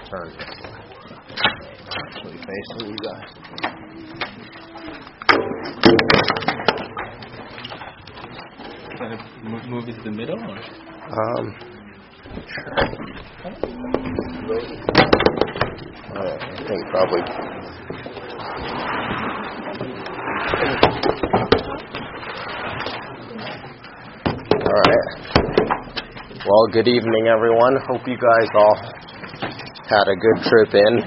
turn this way. Actually facing you guys. Move it to the middle? Or? Sure. I think probably. All right. Well, good evening, everyone. Hope you guys all had a good trip in.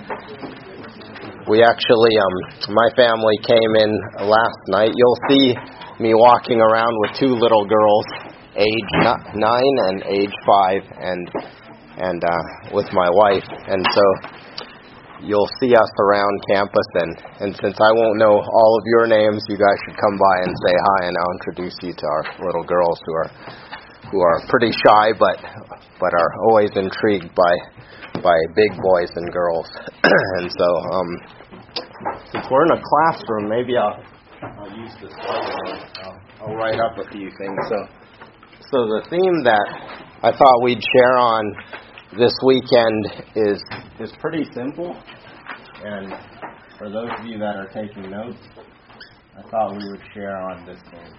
We actually, my family came in last night. You'll see me walking around with two little girls, age 9 and age 5, and with my wife. And so you'll see us around campus, and since I won't know all of your names, you guys should come by and say hi, and I'll introduce you to our little girls who are pretty shy, but are always intrigued by big boys and girls. And so, since we're in a classroom, maybe I'll use this whiteboard. I'll write up a few things. So the theme that I thought we'd share on this weekend is pretty simple. And for those of you that are taking notes, I thought we would share on this theme.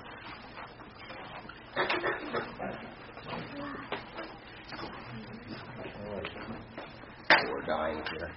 We're dying here.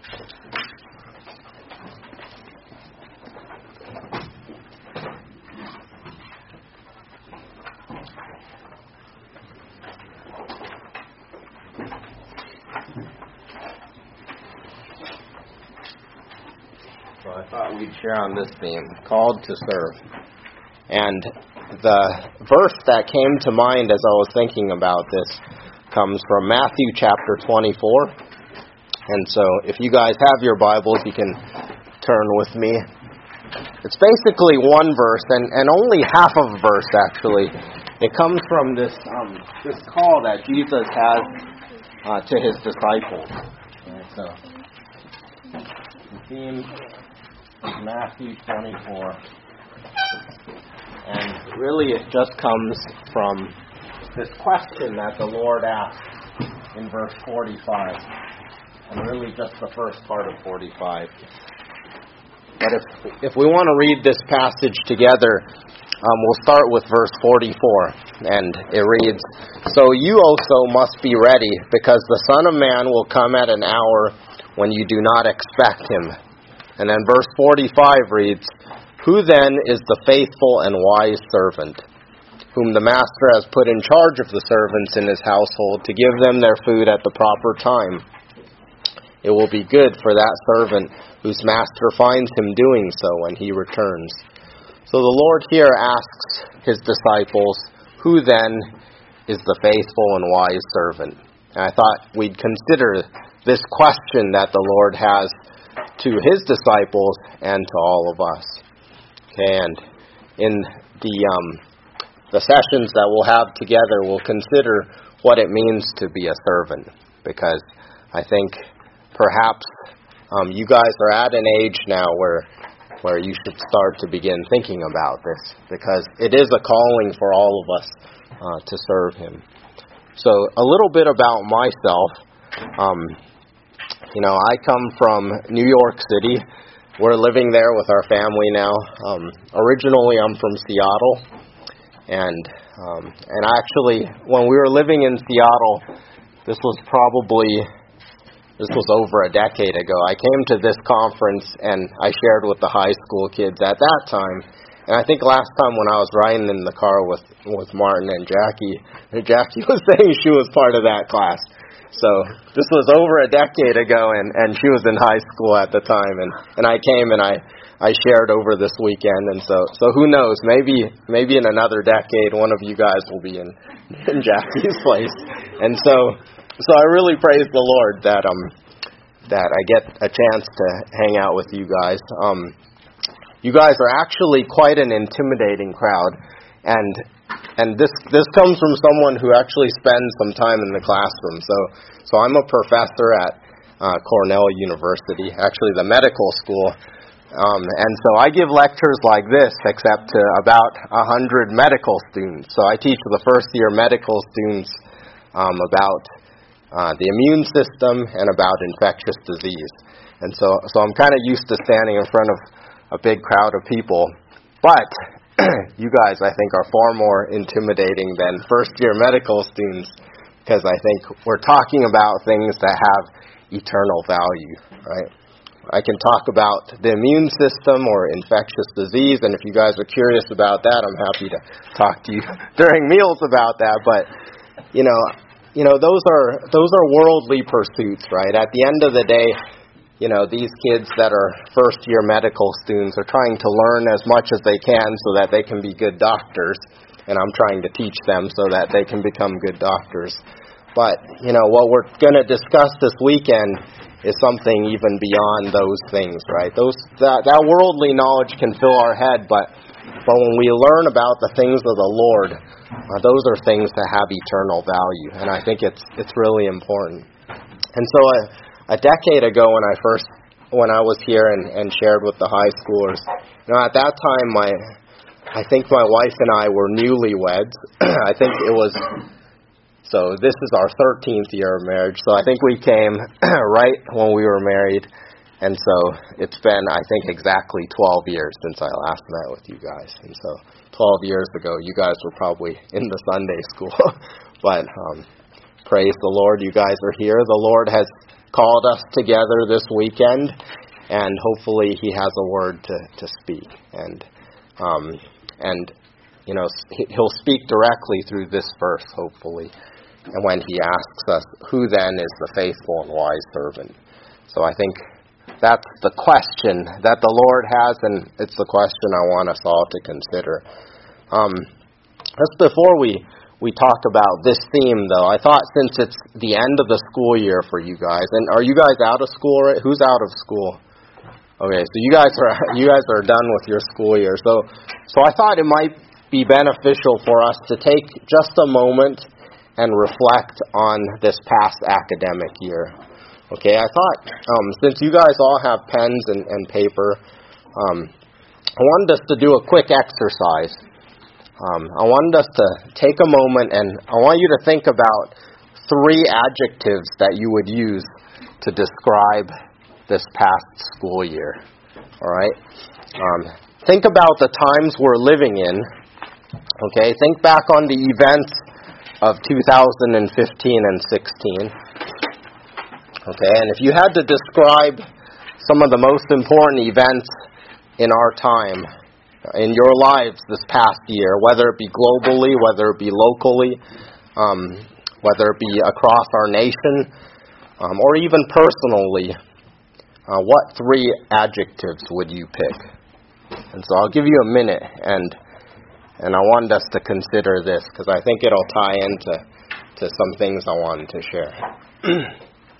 So I thought we'd share on this theme, called to serve. And the verse that came to mind as I was thinking about this comes from Matthew chapter 24. And so if you guys have your Bibles, you can turn with me. It's basically one verse, and only half of a verse, actually. It comes from this call that Jesus has to his disciples. And so the theme is Matthew 24. And really it just comes from this question that the Lord asked in verse 45. And really just the first part of 45. But if we want to read this passage together, we'll start with verse 44. And it reads, "So you also must be ready, because the Son of Man will come at an hour when you do not expect him." And then verse 45 reads, "Who then is the faithful and wise servant, whom the master has put in charge of the servants in his household to give them their food at the proper time? It will be good for that servant whose master finds him doing so when he returns." So the Lord here asks his disciples, who then is the faithful and wise servant? And I thought we'd consider this question that the Lord has to his disciples and to all of us. Okay, and in the sessions that we'll have together, we'll consider what it means to be a servant, because I think perhaps you guys are at an age now where you should start to begin thinking about this, because it is a calling for all of us to serve him. So a little bit about myself. I come from New York City. We're living there with our family now. Originally, I'm from Seattle, and actually, when we were living in Seattle, this was over a decade ago. I came to this conference and I shared with the high school kids at that time. And I think last time when I was riding in the car with Martin and Jackie was saying she was part of that class. So this was over a decade ago, and she was in high school at the time. And I came and I shared over this weekend. And so who knows? Maybe in another decade, one of you guys will be in Jackie's place. And so I really praise the Lord that I get a chance to hang out with you guys. You guys are actually quite an intimidating crowd, and this comes from someone who actually spends some time in the classroom. So I'm a professor at Cornell University, actually the medical school, and so I give lectures like this, except to about 100 medical students. So I teach the first year medical students about the immune system, and about infectious disease. And so I'm kind of used to standing in front of a big crowd of people. But you guys, I think, are far more intimidating than first-year medical students, because I think we're talking about things that have eternal value, right? I can talk about the immune system or infectious disease, and if you guys are curious about that, I'm happy to talk to you during meals about that. But those are worldly pursuits, right? At the end of the day, these kids that are first-year medical students are trying to learn as much as they can so that they can be good doctors, and I'm trying to teach them so that they can become good doctors. But, what we're going to discuss this weekend is something even beyond those things, right? That worldly knowledge can fill our head, but when we learn about the things of the Lord, those are things that have eternal value, and I think it's really important. And so a decade ago when I was here and shared with the high schoolers, at that time I think my wife and I were newlyweds. I think it was, so this is our 13th year of marriage, so I think we came right when we were married, and so it's been, I think, exactly 12 years since I last met with you guys. And so 12 years ago, you guys were probably in the Sunday school. But praise the Lord, you guys are here. The Lord has called us together this weekend, and hopefully He has a word to speak. And He'll speak directly through this verse, hopefully. And when He asks us, who then is the faithful and wise servant? So I think that's the question that the Lord has, and it's the question I want us all to consider. Just before we talk about this theme, though, I thought since it's the end of the school year for you guys, and are you guys out of school? Right? Who's out of school? Okay, so you guys are done with your school year. So I thought it might be beneficial for us to take just a moment and reflect on this past academic year. Okay, I thought since you guys all have pens and paper, I wanted us to do a quick exercise. I wanted us to take a moment, and I want you to think about 3 adjectives that you would use to describe this past school year. All right? Think about the times we're living in. Okay? Think back on the events of 2015 and 16. Okay? And if you had to describe some of the most important events in our time, in your lives this past year, whether it be globally, whether it be locally, whether it be across our nation, or even personally, what 3 adjectives would you pick? And so I'll give you a minute, and I wanted us to consider this, because I think it'll tie into some things I wanted to share.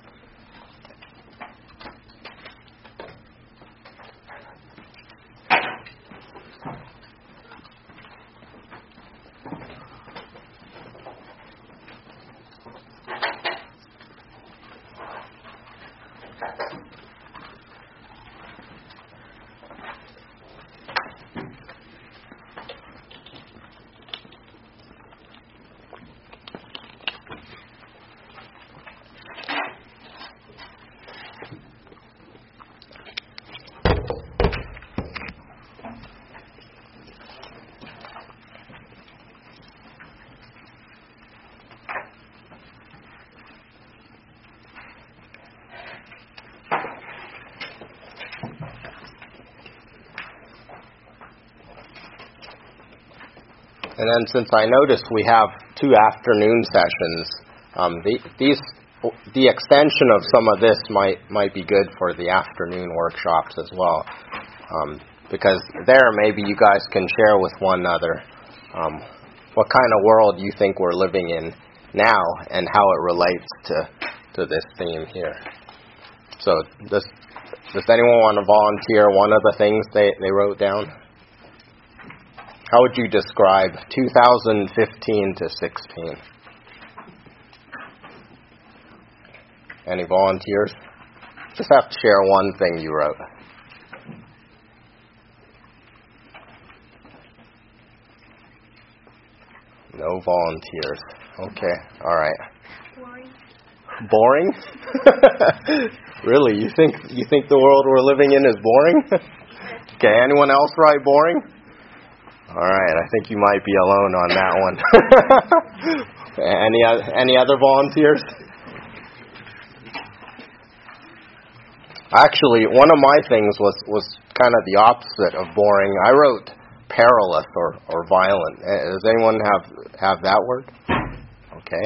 And then since I noticed we have 2 afternoon sessions, the extension of some of this might be good for the afternoon workshops as well. Because there maybe you guys can share with one another what kind of world you think we're living in now and how it relates to this theme here. So does anyone want to volunteer one of the things they wrote down? How would you describe 2015 to 16? Any volunteers? Just have to share one thing you wrote. No volunteers. Okay, all right. Boring? Really? You think the world we're living in is boring? Okay, anyone else write boring? All right, I think you might be alone on that one. Any other volunteers? Actually, one of my things was kind of the opposite of boring. I wrote perilous or violent. Does anyone have that word? Okay.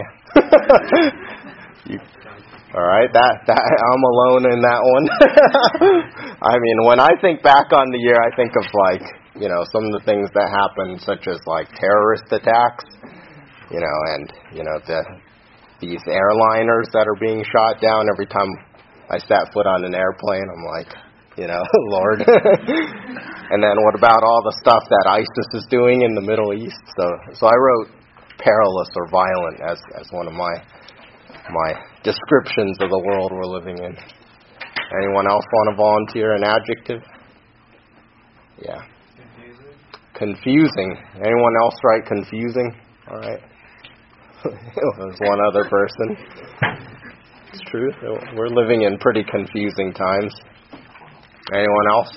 All right, that I'm alone in that one. I mean, when I think back on the year, I think of some of the things that happened, such as terrorist attacks, and these airliners that are being shot down every time I sat foot on an airplane. I'm like, Lord. And then what about all the stuff that ISIS is doing in the Middle East? So I wrote perilous or violent as one of my descriptions of the world we're living in. Anyone else want to volunteer an adjective? Yeah. Confusing. Anyone else write confusing? All right. There's one other person. It's true. We're living in pretty confusing times. Anyone else?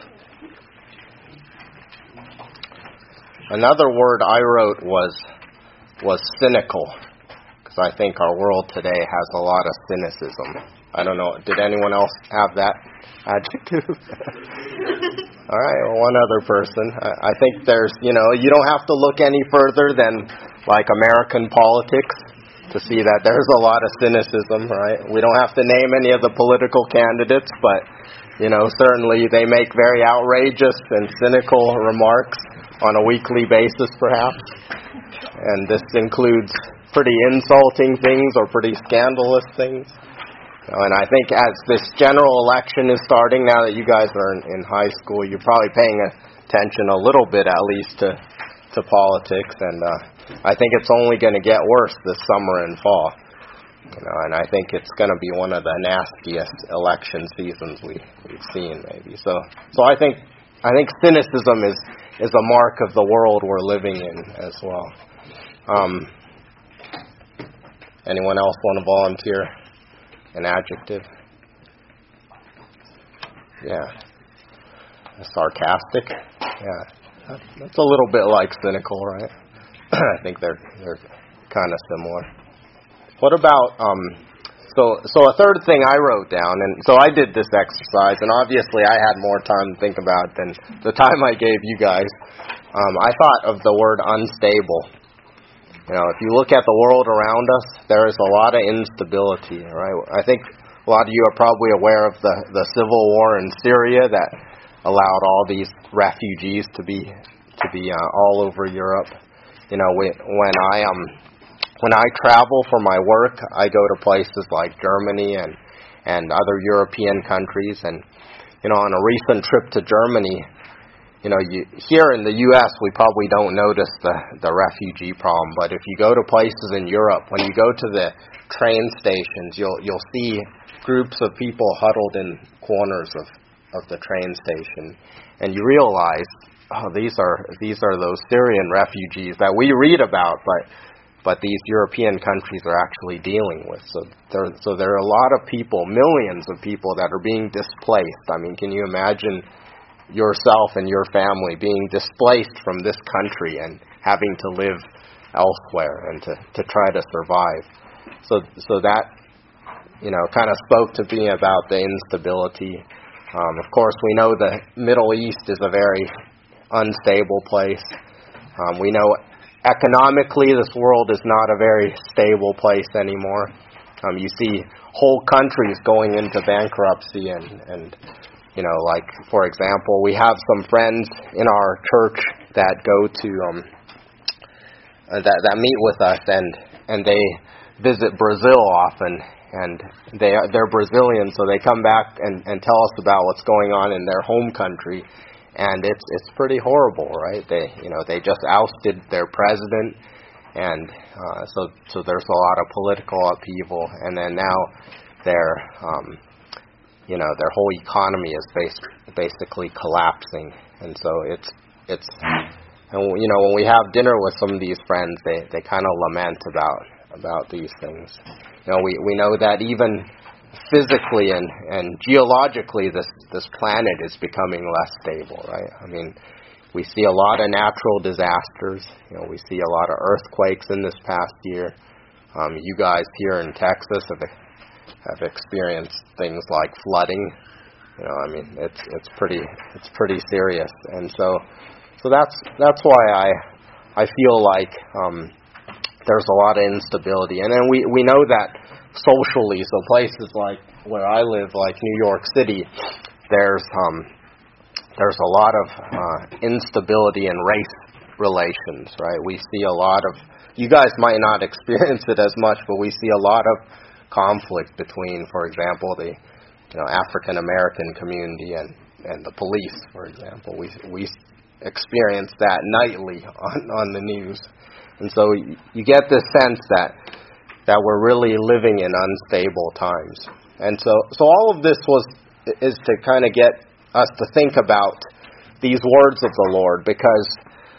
Another word I wrote was cynical, because I think our world today has a lot of cynicism. I don't know. Did anyone else have that adjective? All right, one other person. I think there's, you don't have to look any further than American politics to see that there's a lot of cynicism, right? We don't have to name any of the political candidates, but, certainly they make very outrageous and cynical remarks on a weekly basis, perhaps. And this includes pretty insulting things or pretty scandalous things. And I think as this general election is starting, now that you guys are in high school, you're probably paying attention a little bit at least to politics. And I think it's only going to get worse this summer and fall. And I think it's going to be one of the nastiest election seasons we've seen, maybe. So I think cynicism is a mark of the world we're living in as well. Anyone else want to volunteer an adjective? Yeah. Sarcastic? Yeah. That's a little bit like cynical, right? I think they're kind of similar. What about so a third thing I wrote down, and so I did this exercise, and obviously I had more time to think about it than the time I gave you guys. I thought of the word unstable. If you look at the world around us, there is a lot of instability, right? I think a lot of you are probably aware of the civil war in Syria that allowed all these refugees to be all over Europe. When I travel for my work, I go to places like Germany and other European countries. And, on a recent trip to Germany, here in the U.S., we probably don't notice the refugee problem. But if you go to places in Europe, when you go to the train stations, you'll see groups of people huddled in corners of the train station. And you realize, these are those Syrian refugees that we read about, but these European countries are actually dealing with. So there are a lot of people, millions of people that are being displaced. I mean, can you imagine yourself and your family being displaced from this country and having to live elsewhere and to try to survive? So that, kind of spoke to me about the instability. Of course, we know the Middle East is a very unstable place. We know economically, this world is not a very stable place anymore. You see whole countries going into bankruptcy and for example, we have some friends in our church that go to that meet with us and they visit Brazil often, and they're Brazilian, so they come back and tell us about what's going on in their home country. And it's pretty horrible, right? They just ousted their president, and so there's a lot of political upheaval, and then now their whole economy is basically collapsing, and so and when we have dinner with some of these friends, they kind of lament about these things. We know that even physically and geologically, this planet is becoming less stable, right? I mean, we see a lot of natural disasters. We see a lot of earthquakes in this past year. You guys here in Texas have experienced things like flooding. I mean, it's pretty serious, and so that's why I feel like there's a lot of instability, and then we know that socially, so places like where I live, like New York City, there's a lot of instability in race relations, right? We see a lot of, you guys might not experience it as much, but we see a lot of conflict between, for example, the African American community and the police, for example. We experience that nightly on the news, and so you get this sense that we're really living in unstable times, and so all of this is to kind of get us to think about these words of the Lord, because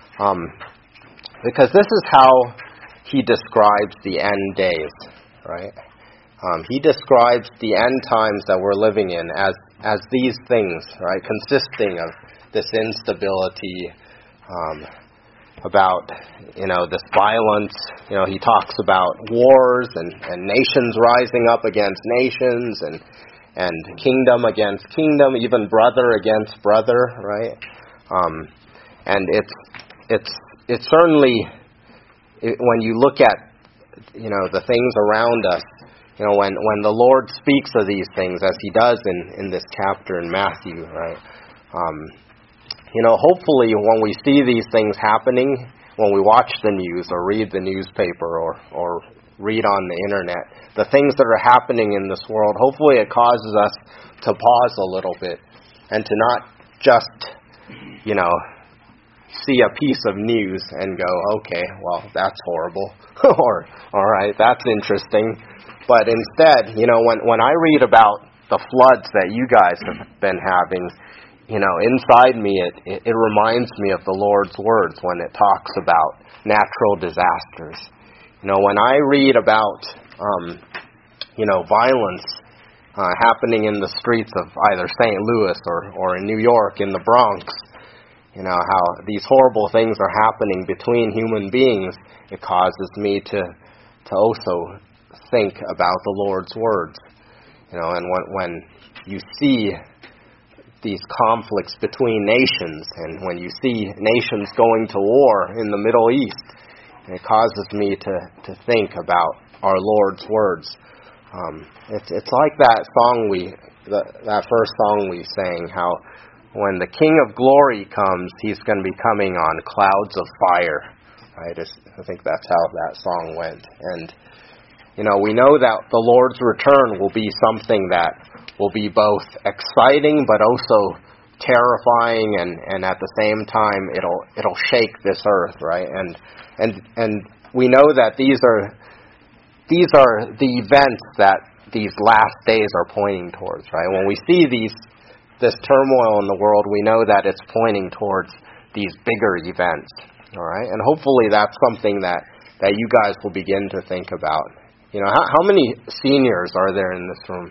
this is how He describes the end days, right? He describes the end times that we're living in as these things, right, consisting of this instability, about this violence. He talks about wars and nations rising up against nations and kingdom against kingdom, even brother against brother, right? And it's certainly, when you look at the things around us, when the Lord speaks of these things, as He does in this chapter in Matthew, right? Hopefully when we see these things happening, when we watch the news or read the newspaper or read on the internet, the things that are happening in this world, hopefully it causes us to pause a little bit and to not just, see a piece of news and go, okay, well, that's horrible, or, all right, that's interesting. But instead, when I read about the floods that you guys have been having, inside me, it reminds me of the Lord's words when it talks about natural disasters. When I read about, violence happening in the streets of either St. Louis or in New York, in the Bronx, how these horrible things are happening between human beings, it causes me to also think about the Lord's words. And when you see these conflicts between nations, and when you see nations going to war in the Middle East, it causes me to think about our Lord's words. It's like that song that first song we sang, how when the King of Glory comes, He's going to be coming on clouds of fire. Right? I think that's how that song went. And we know that the Lord's return will be something that will be both exciting but also terrifying, and at the same time it'll shake this earth, right? And we know that these are the events that these last days are pointing towards, right? When we see this turmoil in the world, we know that it's pointing towards these bigger events, all right? And hopefully that's something that you guys will begin to think about. How many seniors are there in this room?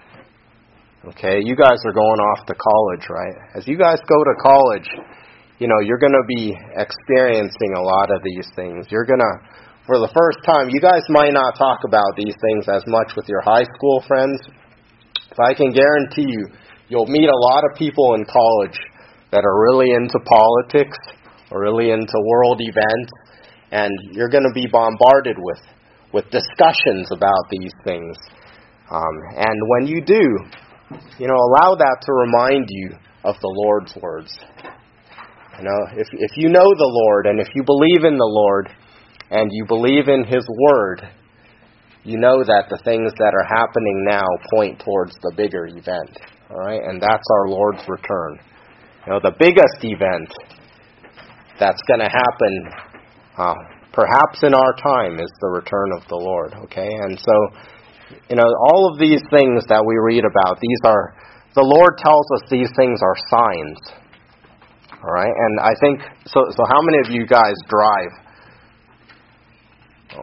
Okay, you guys are going off to college, right? As you guys go to college, you're going to be experiencing a lot of these things. You're going to, for the first time, you guys might not talk about these things as much with your high school friends, but I can guarantee you'll meet a lot of people in college that are really into politics or really into world events, and you're going to be bombarded with discussions about these things. And when you do, allow that to remind you of the Lord's words. If you know the Lord, and if you believe in the Lord, and you believe in His Word, you know that the things that are happening now point towards the bigger event. All right? And that's our Lord's return. The biggest event that's going to happen, perhaps in our time, is the return of the Lord. Okay? And so, all of these things that we read about, the Lord tells us these things are signs. All right? And I think, so how many of you guys drive? Oh.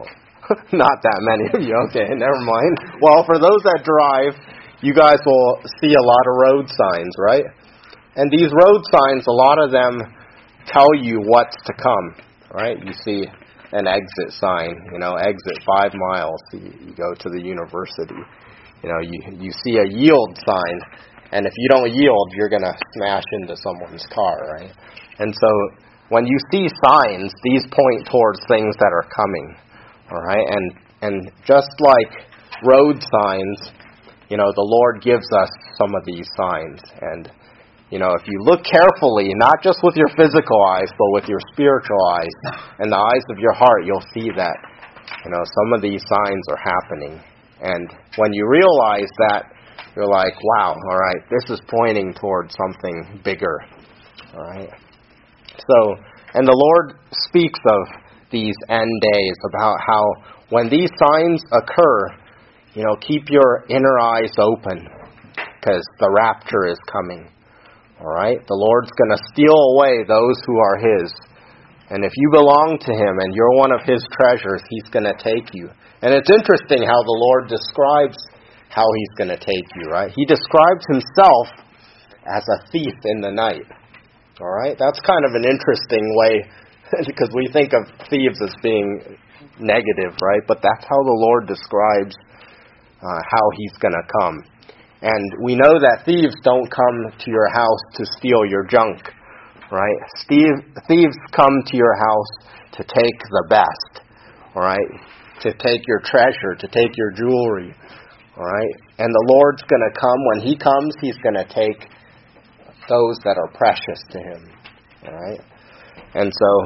Not that many of you. Okay, never mind. Well, for those that drive, you guys will see a lot of road signs, right? And these road signs, a lot of them tell you what's to come, right? You see an exit sign, exit 5 miles. You go to the university. You see a yield sign, and if you don't yield, you're going to smash into someone's car, right? And so when you see signs, these point towards things that are coming, all right? And just like road signs, the Lord gives us some of these signs. And, if you look carefully, not just with your physical eyes, but with your spiritual eyes and the eyes of your heart, you'll see that, some of these signs are happening. And when you realize that, you're like, wow, all right, this is pointing towards something bigger, all right? So, and the Lord speaks of these end days, about how when these signs occur, keep your inner eyes open, because the rapture is coming, all right? The Lord's going to steal away those who are His. And if you belong to Him and you're one of His treasures, He's going to take you. And it's interesting how the Lord describes how He's going to take you, right? He describes Himself as a thief in the night. All right? That's kind of an interesting way, because we think of thieves as being negative, right? But that's how the Lord describes how He's going to come. And we know that thieves don't come to your house to steal your junk, right? Thieves come to your house to take the best, all right? To take your treasure, to take your jewelry, all right? And the Lord's going to come. When He comes, He's going to take those that are precious to Him, all right? And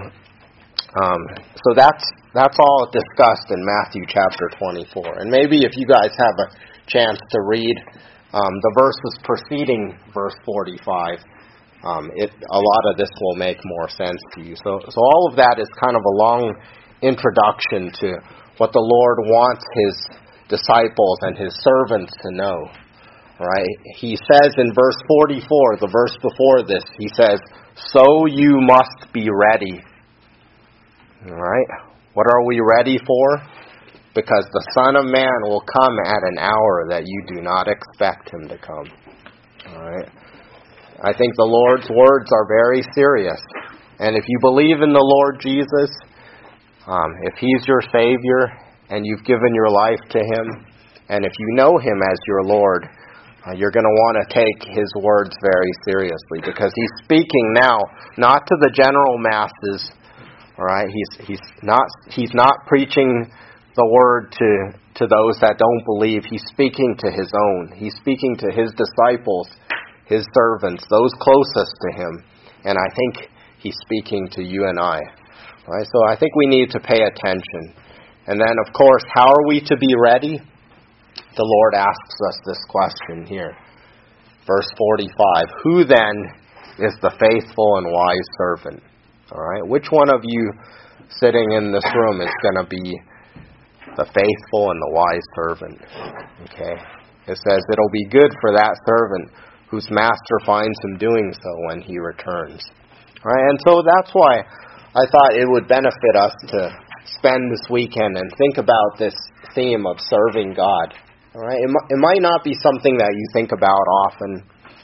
so that's all discussed in Matthew chapter 24. And maybe if you guys have a chance to read the verses preceding verse 45, a lot of this will make more sense to you. So all of that is kind of a long introduction to what the Lord wants His disciples and His servants to know. Right? He says in verse 44, the verse before this, He says, "So you must be ready." All right? What are we ready for? Because the Son of Man will come at an hour that you do not expect Him to come. All right? I think the Lord's words are very serious. And if you believe in the Lord Jesus, if He's your Savior and you've given your life to Him, and if you know Him as your Lord, you're going to want to take His words very seriously, because He's speaking now not to the general masses. All right, He's not preaching the word to those that don't believe. He's speaking to His own. He's speaking to His disciples, His servants, those closest to Him. And I think He's speaking to you and I. All right, so I think we need to pay attention. And then, of course, how are we to be ready? The Lord asks us this question here. Verse 45, "Who then is the faithful and wise servant?" All right, which one of you sitting in this room is going to be the faithful and the wise servant? Okay, it says it'll be good for that servant whose master finds him doing so when he returns. All right, and so that's why I thought it would benefit us to spend this weekend and think about this theme of serving God. All right, it might not be something that you think about often,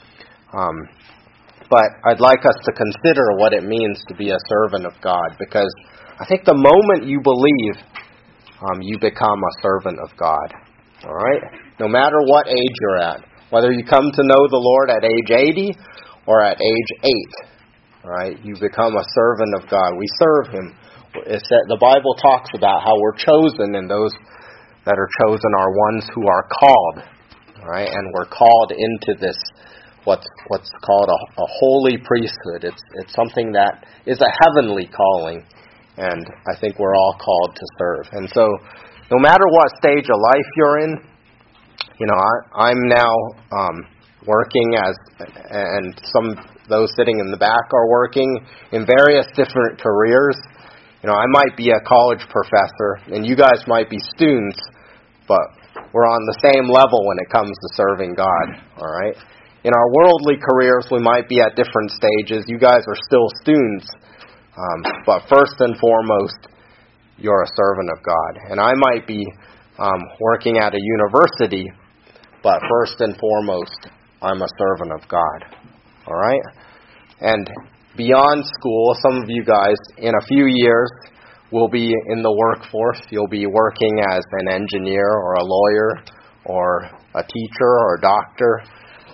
but I'd like us to consider what it means to be a servant of God, because I think the moment you believe, you become a servant of God. All right, no matter what age you're at, whether you come to know the Lord at age 80 or at age 8, all right, you become a servant of God. We serve Him. The Bible talks about how we're chosen, and those that are chosen are ones who are called, all right? And we're called into this, what's called a holy priesthood. It's something that is a heavenly calling, and I think we're all called to serve. And so, no matter what stage of life you're in, I'm now working and some those sitting in the back are working in various different careers. I might be a college professor, and you guys might be students, but we're on the same level when it comes to serving God, all right? In our worldly careers, we might be at different stages. You guys are still students, but first and foremost, you're a servant of God. And I might be working at a university, but first and foremost, I'm a servant of God. All right? And beyond school, some of you guys, in a few years, will be in the workforce. You'll be working as an engineer or a lawyer or a teacher or a doctor.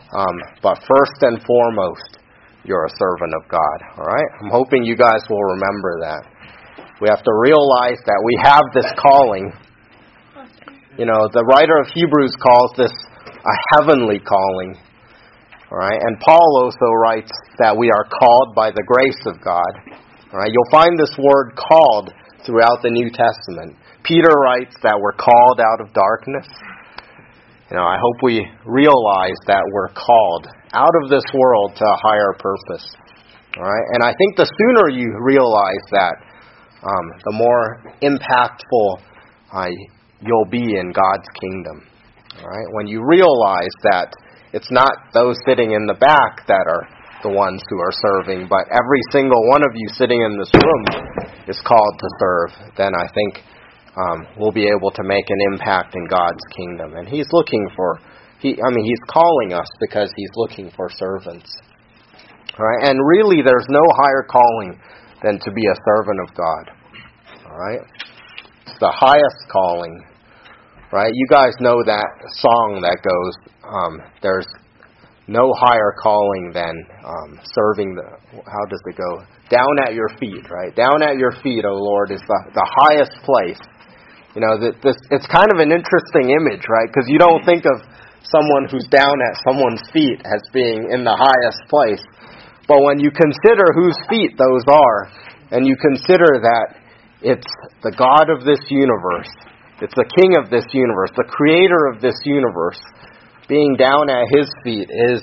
But first and foremost, you're a servant of God. All right? I'm hoping you guys will remember that. We have to realize that we have this calling. You know, the writer of Hebrews calls this a heavenly calling. All right? And Paul also writes that we are called by the grace of God. All right? You'll find this word called throughout the New Testament. Peter writes that we're called out of darkness. You know, I hope we realize that we're called out of this world to a higher purpose. All right? And I think the sooner you realize that, the more impactful you'll be in God's kingdom. All right? When you realize that it's not those sitting in the back that are the ones who are serving, but every single one of you sitting in this room is called to serve, then I think we'll be able to make an impact in God's kingdom. And He's looking for, He's calling us because He's looking for servants. All right? And really, there's no higher calling than to be a servant of God. All right? It's the highest calling. Right? You guys know that song that goes, there's no higher calling than serving how does it go? Down at your feet, right? Down at your feet, O Lord, is the highest place. You know, it's kind of an interesting image, right? Because you don't think of someone who's down at someone's feet as being in the highest place. But when you consider whose feet those are, and you consider that it's the God of this universe, it's the King of this universe, the Creator of this universe, being down at His feet is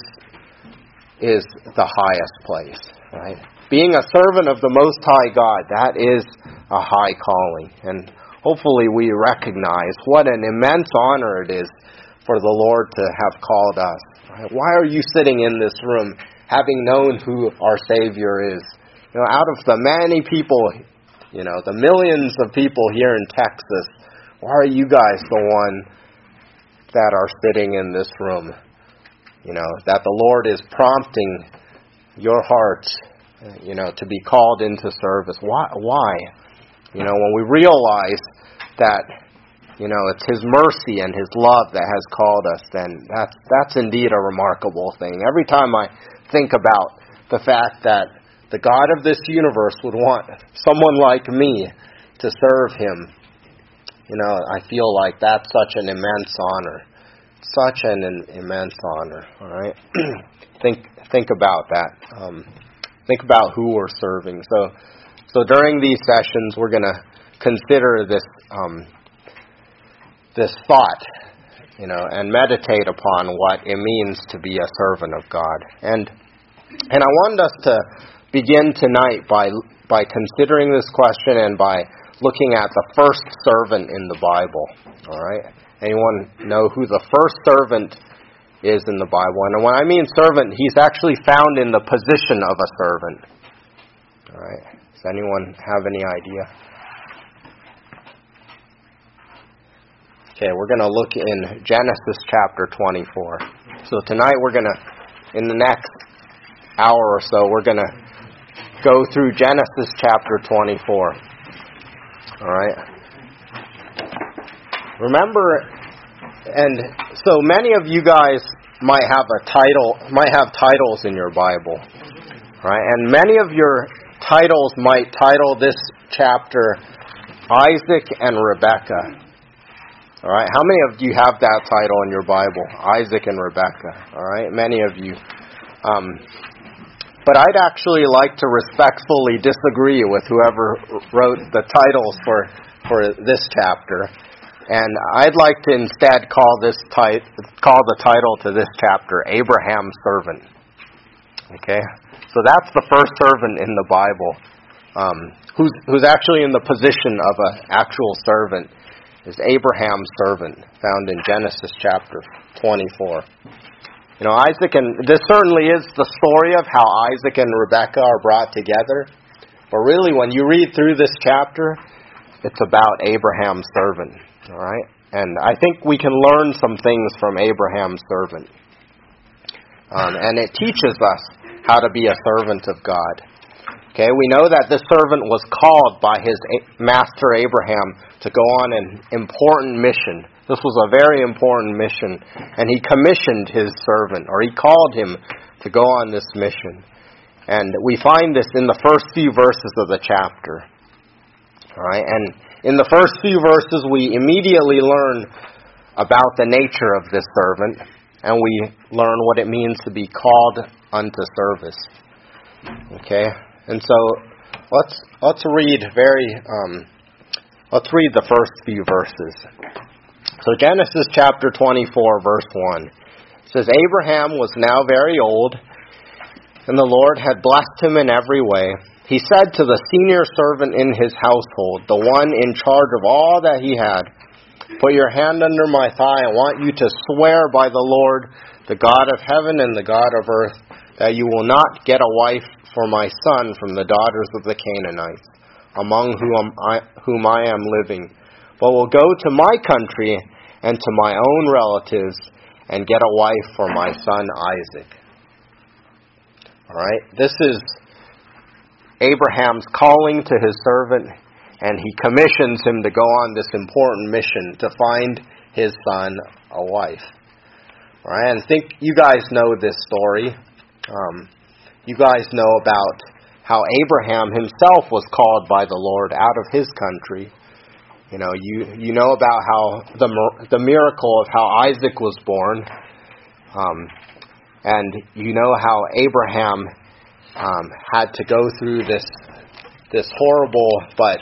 the highest place, right? Being a servant of the Most High God, that is a high calling. And hopefully we recognize what an immense honor it is for the Lord to have called us. Right? Why are you sitting in this room having known who our Savior is? You know, out of the many people, you know, the millions of people here in Texas, why are you guys the one that are sitting in this room? You know, that the Lord is prompting your hearts, you know, to be called into service. Why? You know, when we realize that, you know, it's His mercy and His love that has called us, then that's indeed a remarkable thing. Every time I think about the fact that the God of this universe would want someone like me to serve Him, you know, I feel like that's such an immense honor. Such an immense honor. All right? Think about that. Think about who we're serving. So during these sessions, we're going to consider this thought, you know, and meditate upon what it means to be a servant of God. And I want us to begin tonight by considering this question and by looking at the first servant in the Bible. All right? Anyone know who the first servant is in the Bible? And when I mean servant, he's actually found in the position of a servant. All right? Does anyone have any idea? Okay, we're going to look in Genesis chapter 24. So tonight we're going to, in the next hour or so, we're going to go through Genesis chapter 24. All right? Remember, and so many of you guys might have titles in your Bible, right? And many of your titles might title this chapter Isaac and Rebekah. All right, how many of you have that title in your Bible, Isaac and Rebekah? All right, many of you. But I'd actually like to respectfully disagree with whoever wrote the titles for this chapter. And I'd like to instead call the title to this chapter Abraham's Servant. Okay, so that's the first servant in the Bible, who's actually in the position of an actual servant, is Abraham's servant, found in Genesis chapter 24. You know, this certainly is the story of how Isaac and Rebekah are brought together. But really, when you read through this chapter, it's about Abraham's servant. All right? And I think we can learn some things from Abraham's servant. And it teaches us how to be a servant of God. Okay, we know that this servant was called by his master Abraham to go on an important mission. This was a very important mission. And he commissioned his servant, or he called him to go on this mission. And we find this in the first few verses of the chapter. All right, and in the first few verses we immediately learn about the nature of this servant, and we learn what it means to be called unto service. Okay? And so let's read let's read the first few verses. So Genesis chapter 24 verse 1 says, Abraham was now very old, and the Lord had blessed him in every way. He said to the senior servant in his household, the one in charge of all that he had, put your hand under my thigh. I want you to swear by the Lord, the God of heaven and the God of earth, that you will not get a wife for my son from the daughters of the Canaanites, among whom I am living, but will go to my country and to my own relatives and get a wife for my son Isaac. All right, this is Abraham's calling to his servant, and he commissions him to go on this important mission to find his son a wife. All right, and I think you guys know this story. You guys know about how Abraham himself was called by the Lord out of his country. You know about how the miracle of how Isaac was born, and you know how Abraham had to go through this horrible but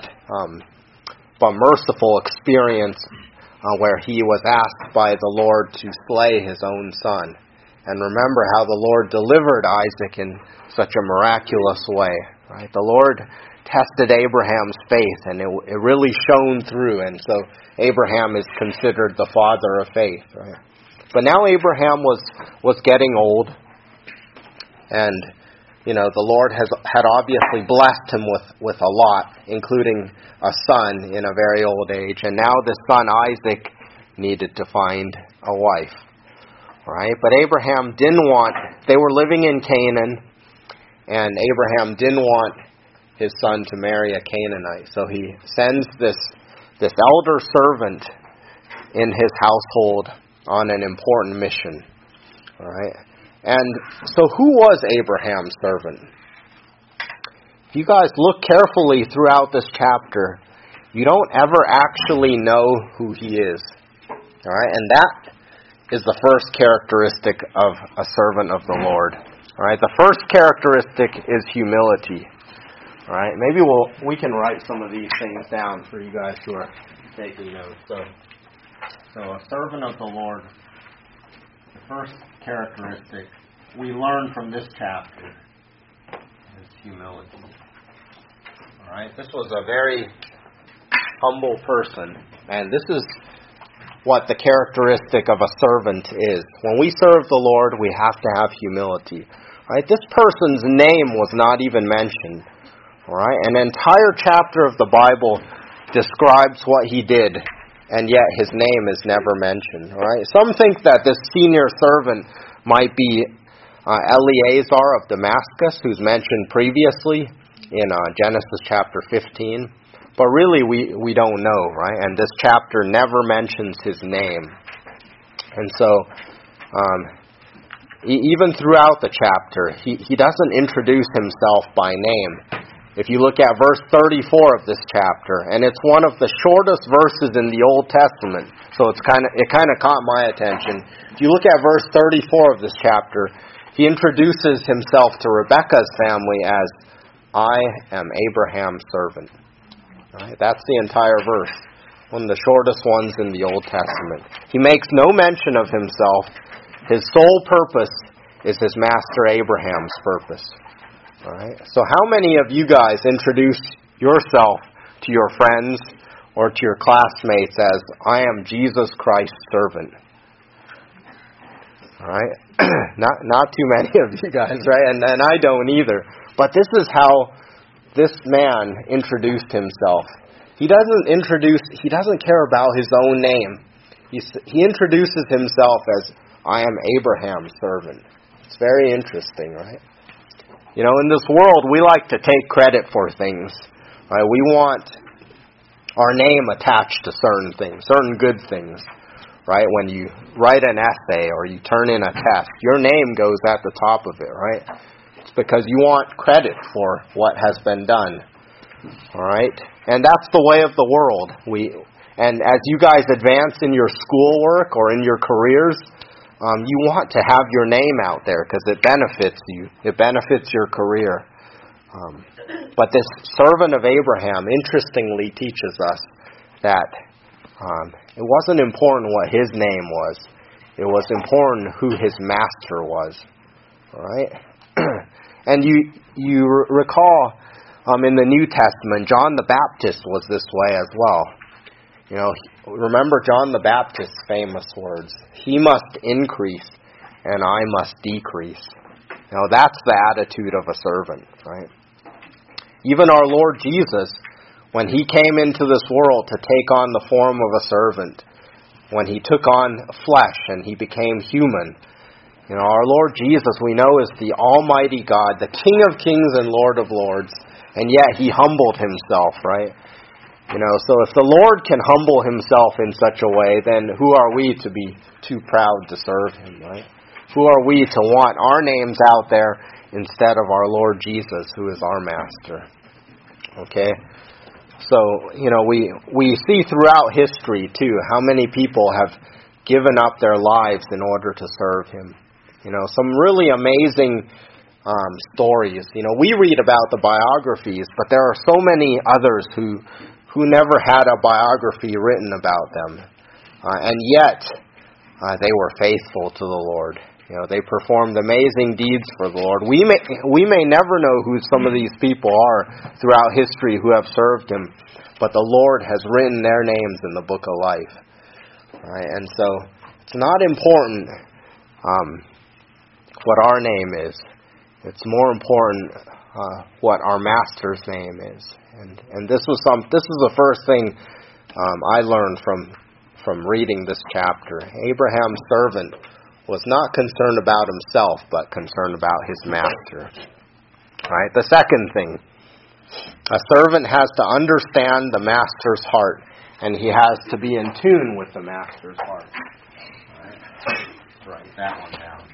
merciful experience where he was asked by the Lord to slay his own son. And remember how the Lord delivered Isaac in such a miraculous way. Right? The Lord tested Abraham's faith, and it really shone through. And so Abraham is considered the father of faith. Right? But now Abraham was getting old, and the Lord had obviously blessed him with a lot, including a son in a very old age. And now this son Isaac needed to find a wife. Right? But Abraham they were living in Canaan, and Abraham didn't want his son to marry a Canaanite. So he sends this elder servant in his household on an important mission. All right? And so who was Abraham's servant? If you guys look carefully throughout this chapter, you don't ever actually know who he is. All right? And that is the first characteristic of a servant of the Lord. All right, the first characteristic is humility. All right, maybe we can write some of these things down for you guys who are taking notes. So a servant of the Lord, the first characteristic we learn from this chapter is humility. All right, this was a very humble person, and this is what the characteristic of a servant is. When we serve the Lord, we have to have humility. Right? This person's name was not even mentioned. All right? An entire chapter of the Bible describes what he did, and yet his name is never mentioned. All right? Some think that this senior servant might be Eleazar of Damascus, who's mentioned previously in Genesis chapter 15. But really, we don't know, right? And this chapter never mentions his name. And so, even throughout the chapter, he doesn't introduce himself by name. If you look at verse 34 of this chapter, and it's one of the shortest verses in the Old Testament, so it kind of caught my attention. If you look at verse 34 of this chapter, he introduces himself to Rebekah's family as, I am Abraham's servant. Right? That's the entire verse, one of the shortest ones in the Old Testament. He makes no mention of himself. His sole purpose is his master Abraham's purpose. All right? So how many of you guys introduce yourself to your friends or to your classmates as, I am Jesus Christ's servant? All right? Not too many of you guys, right? And I don't either. But this is how this man introduced himself. He doesn't care about his own name. He introduces himself as, I am Abraham's servant. It's very interesting, right? You know, in this world, we like to take credit for things. Right? We want our name attached to certain things, certain good things. Right? When you write an essay or you turn in a test, your name goes at the top of it, right? It's because you want credit for what has been done. All right? And that's the way of the world. And as you guys advance in your schoolwork or in your careers, you want to have your name out there because it benefits you. It benefits your career. But this servant of Abraham interestingly teaches us that it wasn't important what his name was. It was important who his master was. All right? And you recall in the New Testament, John the Baptist was this way as well. You know, remember John the Baptist's famous words, "He must increase and I must decrease." Now that's the attitude of a servant, right? Even our Lord Jesus, when he came into this world to take on the form of a servant, when he took on flesh and he became human, you know, our Lord Jesus, we know, is the Almighty God, the King of kings and Lord of lords, and yet he humbled himself, right? You know, so if the Lord can humble himself in such a way, then who are we to be too proud to serve him, right? Who are we to want our names out there instead of our Lord Jesus, who is our master? Okay? So, you know, we see throughout history, too, how many people have given up their lives in order to serve him. You know, some really amazing stories. You know, we read about the biographies, but there are so many others who never had a biography written about them. And yet, they were faithful to the Lord. You know, they performed amazing deeds for the Lord. We may never know who some of these people are throughout history who have served him, but the Lord has written their names in the book of life. Right? And so, it's not important what our name is. It's more important what our master's name is. And this is the first thing I learned from reading this chapter. Abraham's servant was not concerned about himself, but concerned about his master. Right? The second thing, a servant has to understand the master's heart, and he has to be in tune with the master's heart. All right? Let's write that one down.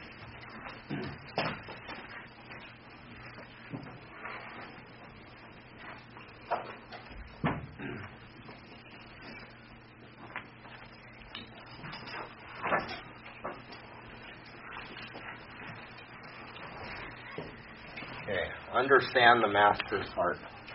Understand the master's heart.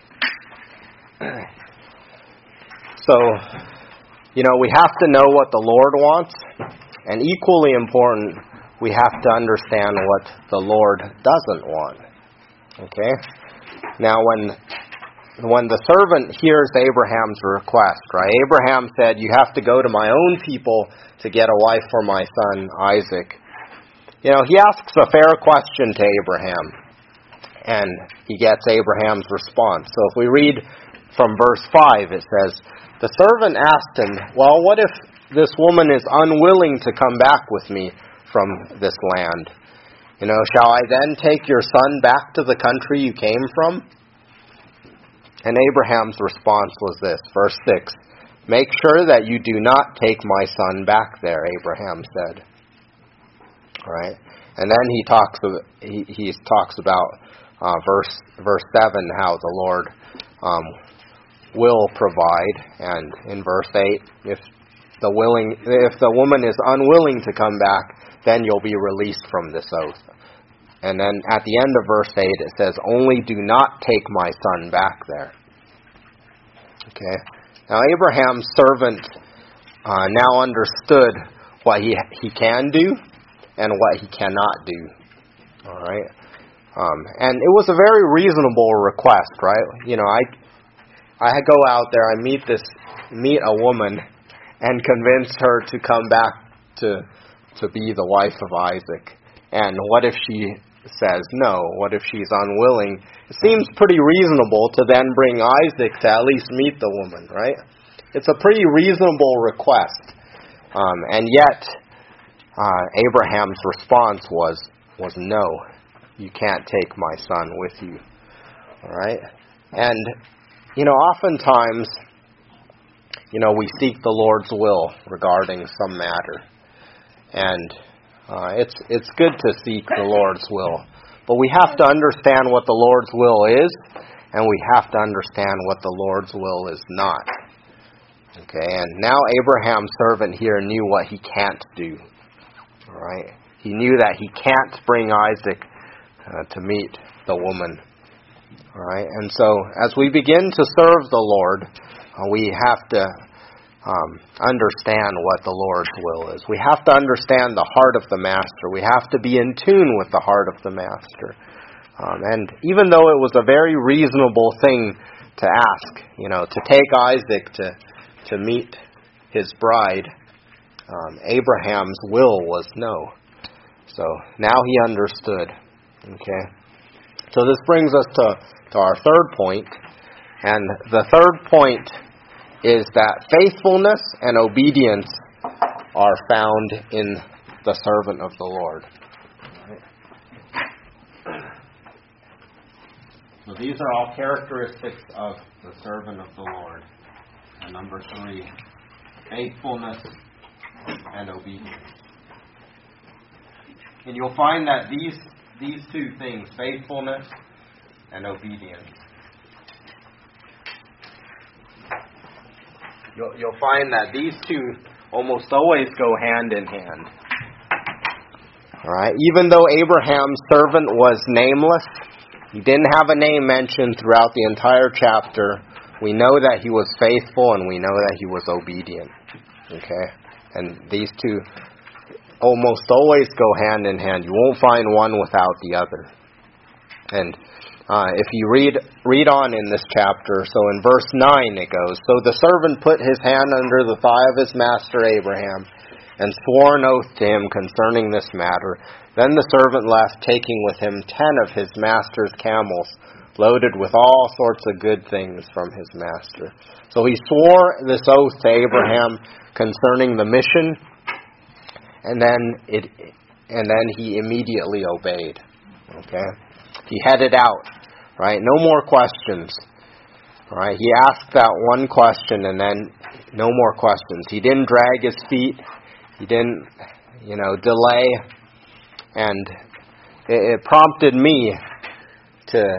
So, you know, we have to know what the Lord wants, and equally important, we have to understand what the Lord doesn't want. Okay? Now, when the servant hears Abraham's request, right? Abraham said, "You have to go to my own people to get a wife for my son Isaac." You know, he asks a fair question to Abraham. And he gets Abraham's response. So if we read from verse 5, it says, "The servant asked him, 'Well, what if this woman is unwilling to come back with me from this land? You know, shall I then take your son back to the country you came from?' And Abraham's response was this, verse 6, 'Make sure that you do not take my son back there,' Abraham said." All right? And then he talks about verse 7, how the Lord will provide, and in verse 8, if the woman is unwilling to come back, then you'll be released from this oath. And then at the end of verse 8, it says, "Only do not take my son back there." Okay. Now Abraham's servant now understood what he can do and what he cannot do. All right. And it was a very reasonable request, right? You know, I go out there, I meet a woman, and convince her to come back to be the wife of Isaac. And what if she says no? What if she's unwilling? It seems pretty reasonable to then bring Isaac to at least meet the woman, right? It's a pretty reasonable request. And yet, Abraham's response was no. You can't take my son with you. All right? And, oftentimes, we seek the Lord's will regarding some matter. And it's good to seek the Lord's will. But we have to understand what the Lord's will is, and we have to understand what the Lord's will is not. Okay, and now Abraham's servant here knew what he can't do. All right? He knew that he can't bring Isaac to meet the woman. All right, and so as we begin to serve the Lord, we have to understand what the Lord's will is. We have to understand the heart of the Master. We have to be in tune with the heart of the Master. And even though it was a very reasonable thing to ask, to take Isaac to meet his bride, Abraham's will was no. So now he understood. Okay. So this brings us to our third point. And the third point is that faithfulness and obedience are found in the servant of the Lord. So these are all characteristics of the servant of the Lord. And number 3, faithfulness and obedience. And you'll find that these two things, faithfulness and obedience, you'll find that these two almost always go hand in hand. All right. Even though Abraham's servant was nameless, he didn't have a name mentioned throughout the entire chapter, we know that he was faithful and we know that he was obedient. Okay? And these two almost always go hand in hand. You won't find one without the other. And if you read on in this chapter, so in verse 9 it goes, "So the servant put his hand under the thigh of his master Abraham and swore an oath to him concerning this matter. Then the servant left, taking with him 10 of his master's camels, loaded with all sorts of good things from his master." So he swore this oath to Abraham concerning the mission, and then he immediately obeyed. Okay? He headed out, right? No more questions. All right? He asked that one question and then no more questions. He didn't drag his feet. He didn't, delay. And it prompted me to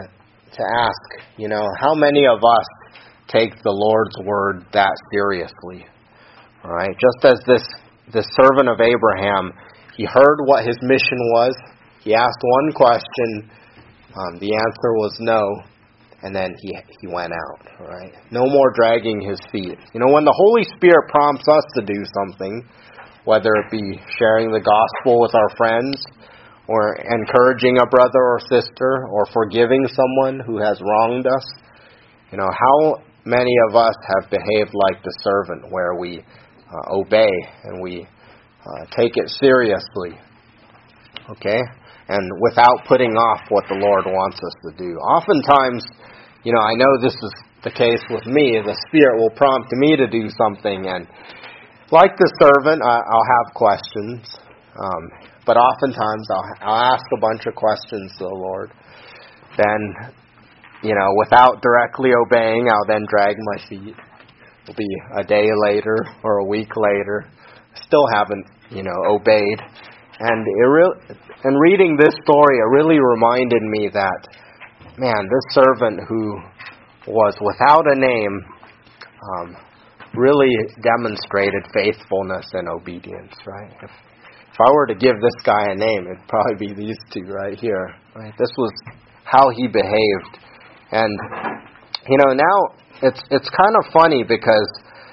ask, how many of us take the Lord's word that seriously? All right? Just as this servant of Abraham, he heard what his mission was. He asked one question. The answer was no. And then he went out. All right? No more dragging his feet. When the Holy Spirit prompts us to do something, whether it be sharing the gospel with our friends, or encouraging a brother or sister, or forgiving someone who has wronged us, how many of us have behaved like the servant, where we obey and we take it seriously, okay, and without putting off what the Lord wants us to do. Oftentimes, I know this is the case with me. The Spirit will prompt me to do something, and like the servant, I'll have questions. But oftentimes I'll ask a bunch of questions to the Lord. Then, without directly obeying, I'll then drag my feet. It'll be a day later or a week later. Still haven't, obeyed. And reading this story, it really reminded me that, this servant who was without a name really demonstrated faithfulness and obedience, right? If I were to give this guy a name, it'd probably be these two right here. Right? This was how he behaved. And, now it's kind of funny because,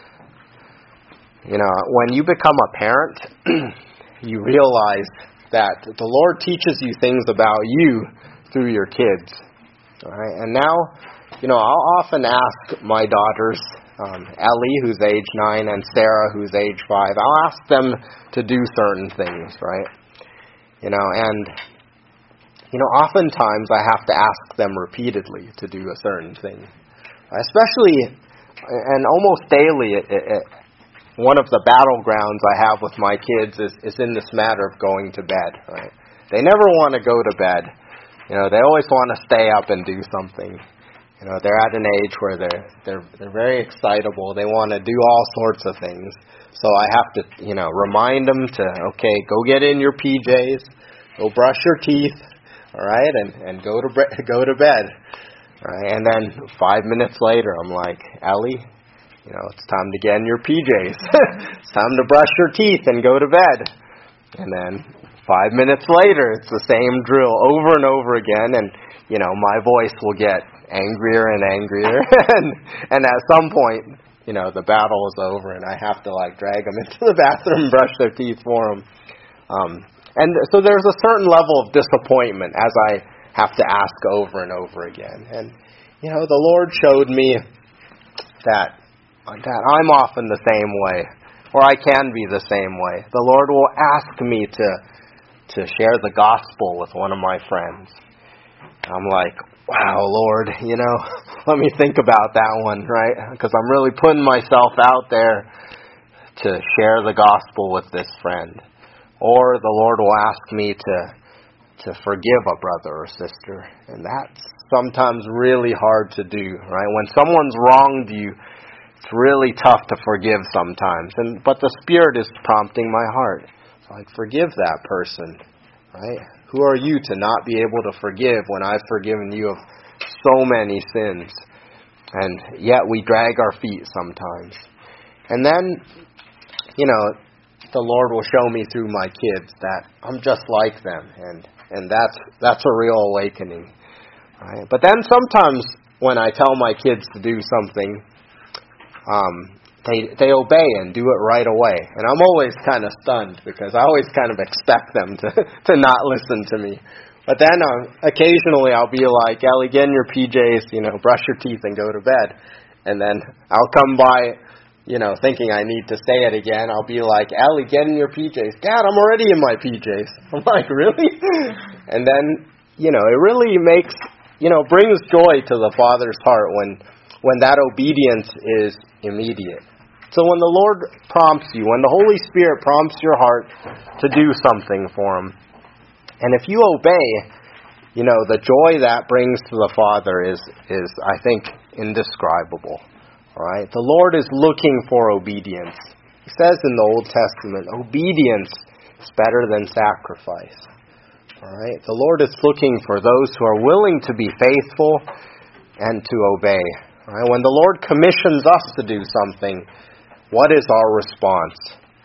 when you become a parent, you realize that the Lord teaches you things about you through your kids. All right? And now, I'll often ask my daughters, Ellie, who's age 9, and Sarah, who's age 5. I'll ask them to do certain things, right? And oftentimes I have to ask them repeatedly to do a certain thing. Especially, and almost daily, one of the battlegrounds I have with my kids is in this matter of going to bed, right? They never want to go to bed. They always want to stay up and do something. They're at an age where they're very excitable. They want to do all sorts of things. So I have to, remind them to, okay, go get in your PJs, go brush your teeth, all right, and go to bed. All right, and then 5 minutes later, I'm like, Ellie, it's time to get in your PJs. It's time to brush your teeth and go to bed. And then 5 minutes later, it's the same drill over and over again, and my voice will get angrier and angrier, and at some point, the battle is over, and I have to drag them into the bathroom and brush their teeth for them. And so there's a certain level of disappointment as I have to ask over and over again. And the Lord showed me that I'm often the same way, or I can be the same way. The Lord will ask me to share the gospel with one of my friends. I'm like, wow, Lord, let me think about that one, right? Because I'm really putting myself out there to share the gospel with this friend. Or the Lord will ask me to forgive a brother or sister. And that's sometimes really hard to do, right? When someone's wronged you, it's really tough to forgive sometimes. But the Spirit is prompting my heart. It's forgive that person, right? Who are you to not be able to forgive when I've forgiven you of so many sins? And yet we drag our feet sometimes. And then, the Lord will show me through my kids that I'm just like them, and that's a real awakening. Right? But then sometimes when I tell my kids to do something, they obey and do it right away, and I'm always kind of stunned because I always kind of expect them to not listen to me. But then occasionally I'll be like, Ellie, get in your PJs, brush your teeth and go to bed, and then I'll come by, thinking I need to say it again. I'll be like, Ellie, get in your PJs. Dad, I'm already in my PJs. I'm like, really? And then, it really brings joy to the Father's heart when that obedience is immediate. So when the Lord prompts you, when the Holy Spirit prompts your heart to do something for Him, and if you obey, the joy that brings to the Father is I think, indescribable. All right? The Lord is looking for obedience. He says in the Old Testament, obedience is better than sacrifice. All right? The Lord is looking for those who are willing to be faithful and to obey. All right? When the Lord commissions us to do something, what is our response?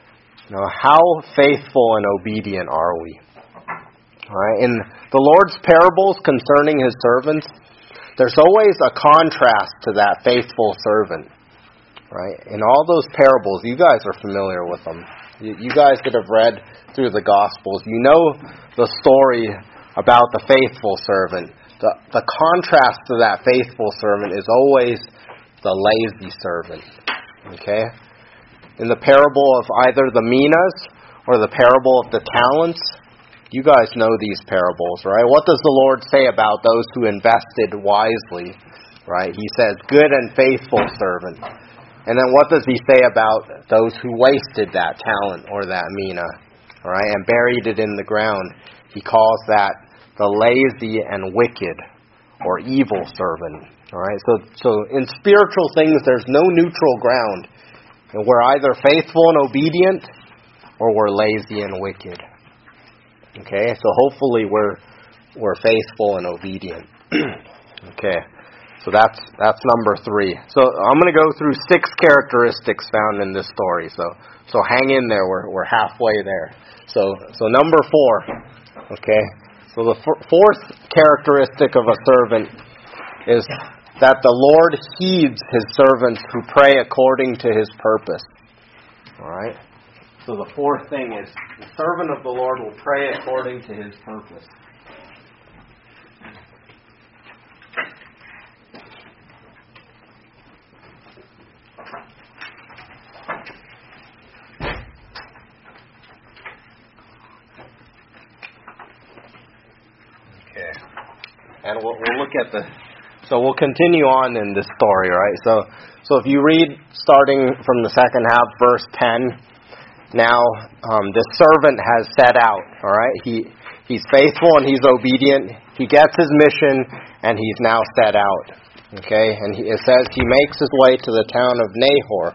How faithful and obedient are we? All right? In the Lord's parables concerning His servants, there's always a contrast to that faithful servant, right? In all those parables, you guys are familiar with them. You guys that have read through the Gospels, you know the story about the faithful servant. The contrast to that faithful servant is always the lazy servant, okay? In the parable of either the minas or the parable of the talents, you guys know these parables, right? What does the Lord say about those who invested wisely, right? He says, good and faithful servant. And then what does He say about those who wasted that talent or that mina, all right, and buried it in the ground? He calls that the lazy and wicked or evil servant, all right? So in spiritual things, there's no neutral ground. And we're either faithful and obedient or we're lazy and wicked. Okay, so hopefully we're faithful and obedient. Okay, so that's number 3. So I'm going to go through 6 characteristics found in this story. So hang in there. We're halfway there. So number 4. Okay, so the fourth characteristic of a servant is that the Lord heeds His servants who pray according to His purpose. All right. So the fourth thing is, the servant of the Lord will pray according to His purpose. Okay. and we'll look at so we'll continue on in this story, right? So if you read starting from the second half, verse 10, now this servant has set out, all right? He's faithful and he's obedient. He gets his mission and he's now set out, okay? And it says he makes his way to the town of Nahor.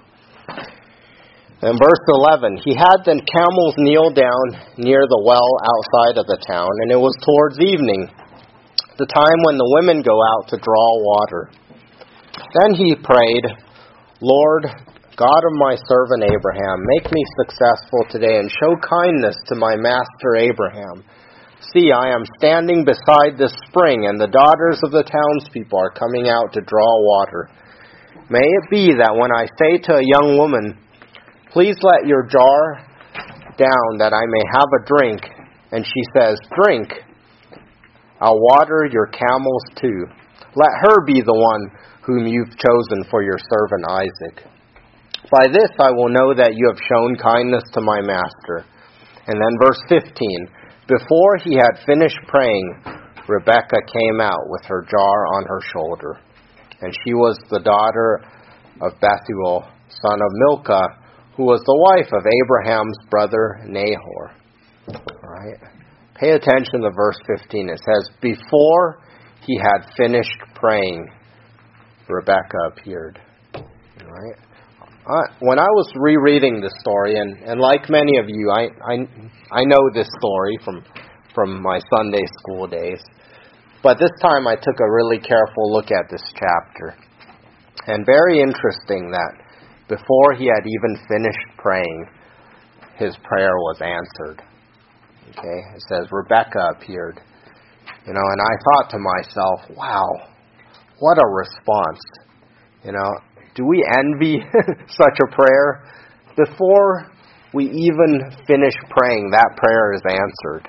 In verse 11, he had the camels kneel down near the well outside of the town, and it was towards evening, the time when the women go out to draw water. Then he prayed, Lord, God of my servant Abraham, make me successful today and show kindness to my master Abraham. See, I am standing beside this spring, and the daughters of the townspeople are coming out to draw water. May it be that when I say to a young woman, please let your jar down that I may have a drink, and she says, drink, I'll water your camels too. Let her be the one whom you've chosen for your servant Isaac. By this I will know that you have shown kindness to my master. And then verse 15, before he had finished praying, Rebekah came out with her jar on her shoulder. And she was the daughter of Bethuel, son of Milcah, who was the wife of Abraham's brother Nahor. All right. Pay attention to verse 15. It says, before he had finished praying, Rebekah appeared. All right. When I was rereading this story, and like many of you, I know this story from my Sunday school days, but this time I took a really careful look at this chapter. And very interesting that before he had even finished praying, his prayer was answered. Okay, it says Rebekah appeared. And I thought to myself, wow, what a response. Do we envy such a prayer? Before we even finish praying, that prayer is answered.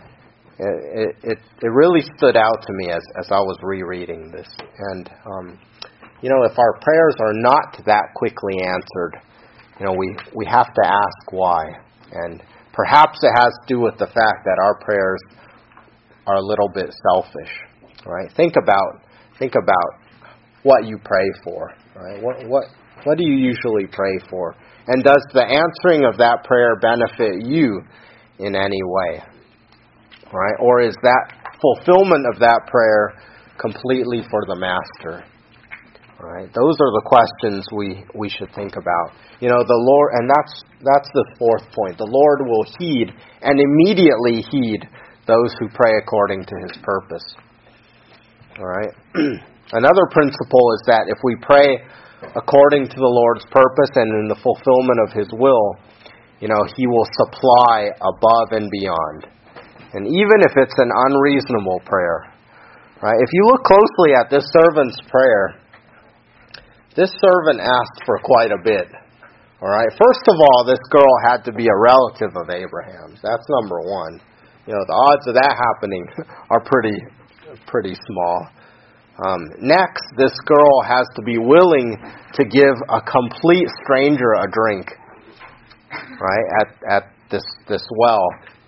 It really stood out to me as I was rereading this. And if our prayers are not that quickly answered, we have to ask why. And perhaps it has to do with the fact that our prayers are a little bit selfish. Right? Think about what you pray for. Right? What do you usually pray for? And does the answering of that prayer benefit you in any way? Right? Or is that fulfillment of that prayer completely for the master? Right? Those are the questions we should think about. The Lord, and that's the fourth point. The Lord will heed and immediately heed those who pray according to his purpose. All right? Another principle is that if we pray according to the Lord's purpose and in the fulfillment of his will, he will supply above and beyond. And even if it's an unreasonable prayer, right? If you look closely at this servant's prayer, this servant asked for quite a bit. All right. First of all, this girl had to be a relative of Abraham's. That's number one. The odds of that happening are pretty small. Next, this girl has to be willing to give a complete stranger a drink. Right at this well.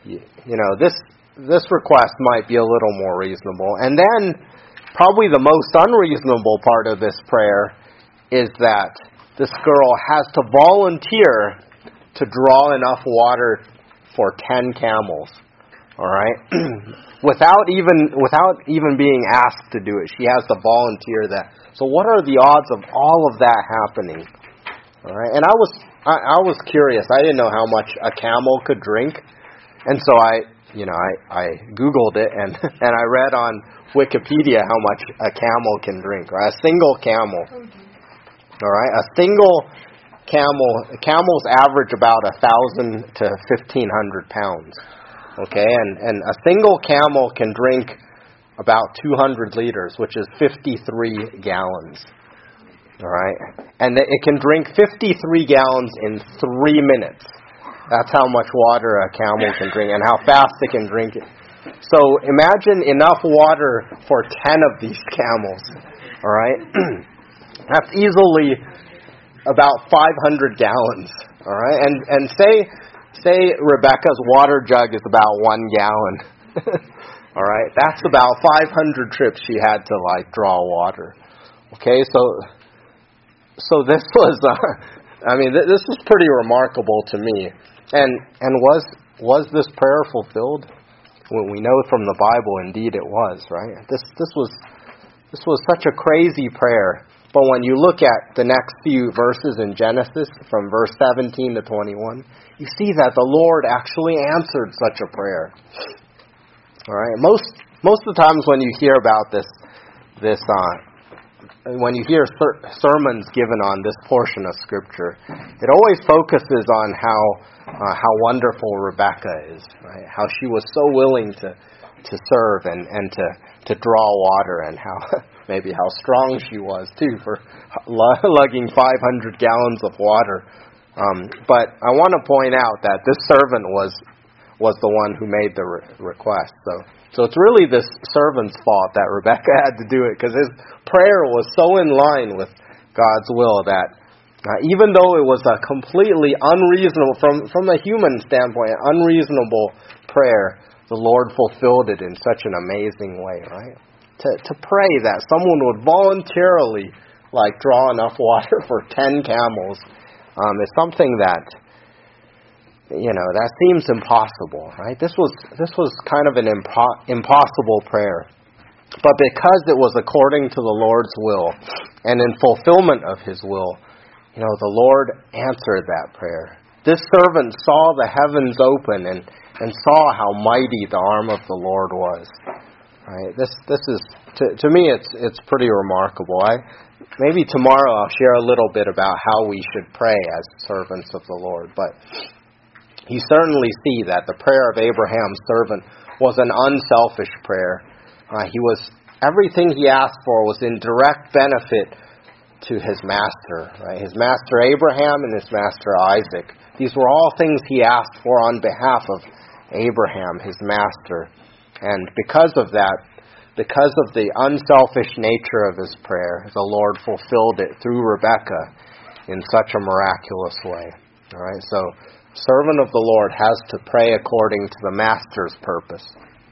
This request might be a little more reasonable. And then, probably the most unreasonable part of this prayer is that this girl has to volunteer to draw enough water for 10 camels. All right? without even being asked to do it. She has to volunteer that. So what are the odds of all of that happening? All right? And I was curious. I didn't know how much a camel could drink. And so I Googled it and I read on Wikipedia how much a camel can drink. Right? A single camel. All right, a single camels average about 1,000 to 1,500 pounds. Okay, and a single camel can drink about 200 liters, which is 53 gallons. All right, and it can drink 53 gallons in 3 minutes. That's how much water a camel can drink, and how fast it can drink it. So imagine enough water for 10 of these camels. All right. That's easily about 500 gallons, all right? And say Rebekah's water jug is about 1 gallon. All right, that's about 500 trips she had to draw water. Okay, so this was, this is pretty remarkable to me. And was this prayer fulfilled? Well, we know from the Bible, indeed it was, right? This was such a crazy prayer. But when you look at the next few verses in Genesis, from verse 17 to 21, you see that the Lord actually answered such a prayer. All right. Most of the times when you hear about when you hear sermons given on this portion of Scripture, it always focuses on how wonderful Rebekah is, right? How she was so willing to serve and to draw water, and how strong she was too for lugging 500 gallons of water. But I want to point out that this servant was the one who made the request. So it's really this servant's fault that Rebekah had to do it, because his prayer was so in line with God's will that even though it was a completely unreasonable, from a human standpoint, unreasonable prayer, the Lord fulfilled it in such an amazing way, right? To pray that someone would voluntarily draw enough water for 10 camels is something that that seems impossible, right? This was kind of an impossible prayer. But because it was according to the Lord's will and in fulfillment of His will, the Lord answered that prayer. This servant saw the heavens open and saw how mighty the arm of the Lord was. Right? This is to me it's pretty remarkable. Maybe tomorrow I'll share a little bit about how we should pray as servants of the Lord, but you certainly see that the prayer of Abraham's servant was an unselfish prayer. Everything he asked for was in direct benefit to his master, right? His master Abraham and his master Isaac. These were all things he asked for on behalf of Abraham, his master. And because of that, because of the unselfish nature of his prayer, the Lord fulfilled it through Rebekah in such a miraculous way. All right, so servant of the Lord has to pray according to the master's purpose.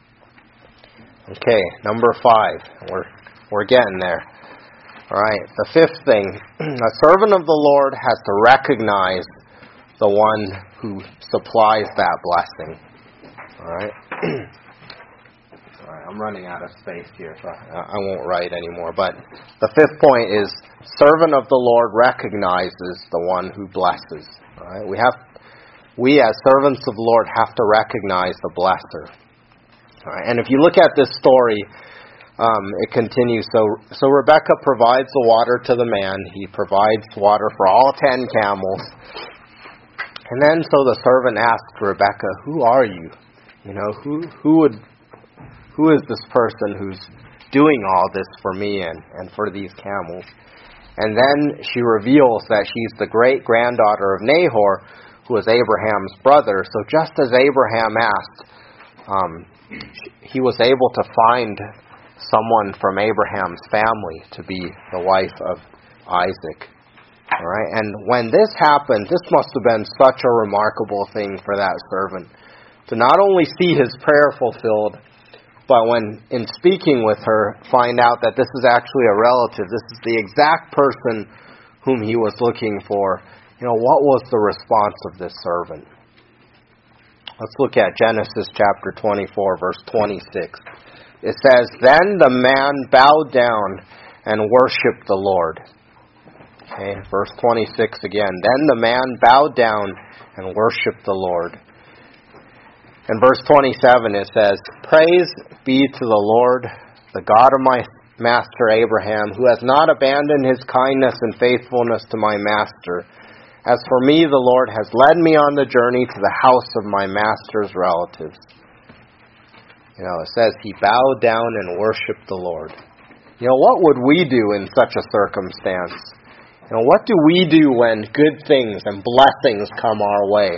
Okay, number 5. We're getting there. All right, the 5th thing, a servant of the Lord has to recognize the one who supplies that blessing. All right. All right, I'm running out of space here, so I won't write anymore. But the 5th point is, servant of the Lord recognizes the one who blesses. All right, we as servants of the Lord have to recognize the blesser. All right, and if you look at this story, it continues. So Rebekah provides the water to the man. He provides water for all 10 camels. And then so the servant asks Rebekah, "Who are you? Who is this person who's doing all this for me and for these camels?" And then she reveals that she's the great-granddaughter of Nahor, who was Abraham's brother. So just as Abraham asked, he was able to find someone from Abraham's family to be the wife of Isaac. All right, and when this happened, this must have been such a remarkable thing for that servant, to not only see his prayer fulfilled, but when, in speaking with her, find out that this is actually a relative. This is the exact person whom he was looking for. What was the response of this servant? Let's look at Genesis chapter 24, verse 26. It says, "Then the man bowed down and worshipped the Lord." Okay, verse 26 again. "Then the man bowed down and worshipped the Lord." In verse 27 it says, "Praise be to the Lord, the God of my master Abraham, who has not abandoned his kindness and faithfulness to my master. As for me, the Lord has led me on the journey to the house of my master's relatives." It says he bowed down and worshipped the Lord. What would we do in such a circumstance? What do we do when good things and blessings come our way?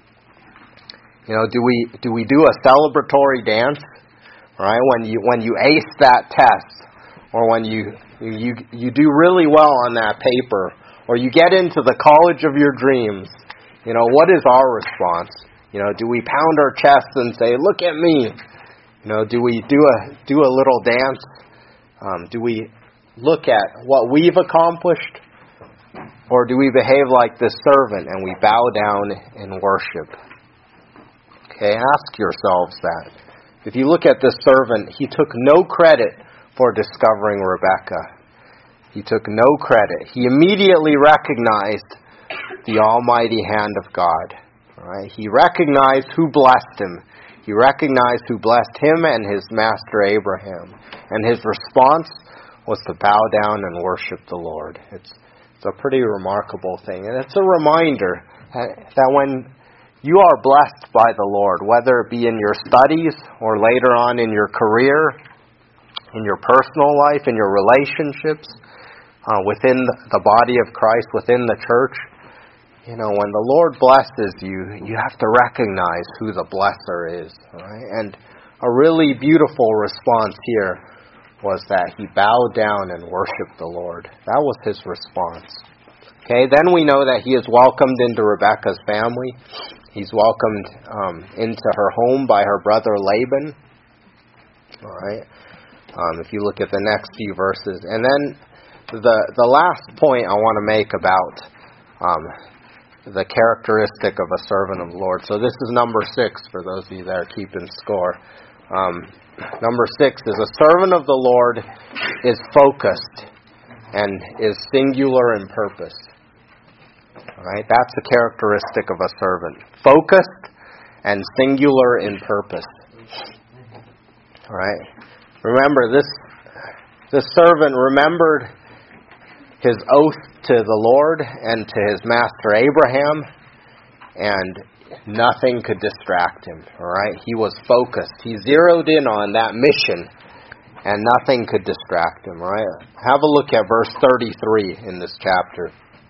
Do we do a celebratory dance? Right? When you ace that test, or when you do really well on that paper, or you get into the college of your dreams, what is our response? Do we pound our chests and say, "Look at me"? Do we do a little dance? Do we look at what we've accomplished? Or do we behave like this servant and we bow down in worship? Okay, ask yourselves that. If you look at this servant, he took no credit for discovering Rebekah. He took no credit. He immediately recognized the almighty hand of God. All right? He recognized who blessed him. He recognized who blessed him and his master Abraham. And his response was to bow down and worship the Lord. It's a pretty remarkable thing. And it's a reminder that when you are blessed by the Lord, whether it be in your studies or later on in your career, in your personal life, in your relationships, within the body of Christ, within the church, when the Lord blesses you, you have to recognize who the blesser is. All right? And a really beautiful response here was that he bowed down and worshiped the Lord. That was his response. Okay, then we know that he is welcomed into Rebekah's family. He's welcomed into her home by her brother Laban. All right. If you look at the next few verses. And then the last point I want to make about the characteristic of a servant of the Lord. So this is number 6 for those of you that are keeping score. Number 6 is a servant of the Lord is focused and is singular in purpose. All right, that's a characteristic of a servant. Focused and singular in purpose. All right. Remember, this servant remembered his oath to the Lord and to his master Abraham, and nothing could distract him. All right, he was focused. He zeroed in on that mission, and nothing could distract him. All right, have a look at verse 33 in this chapter.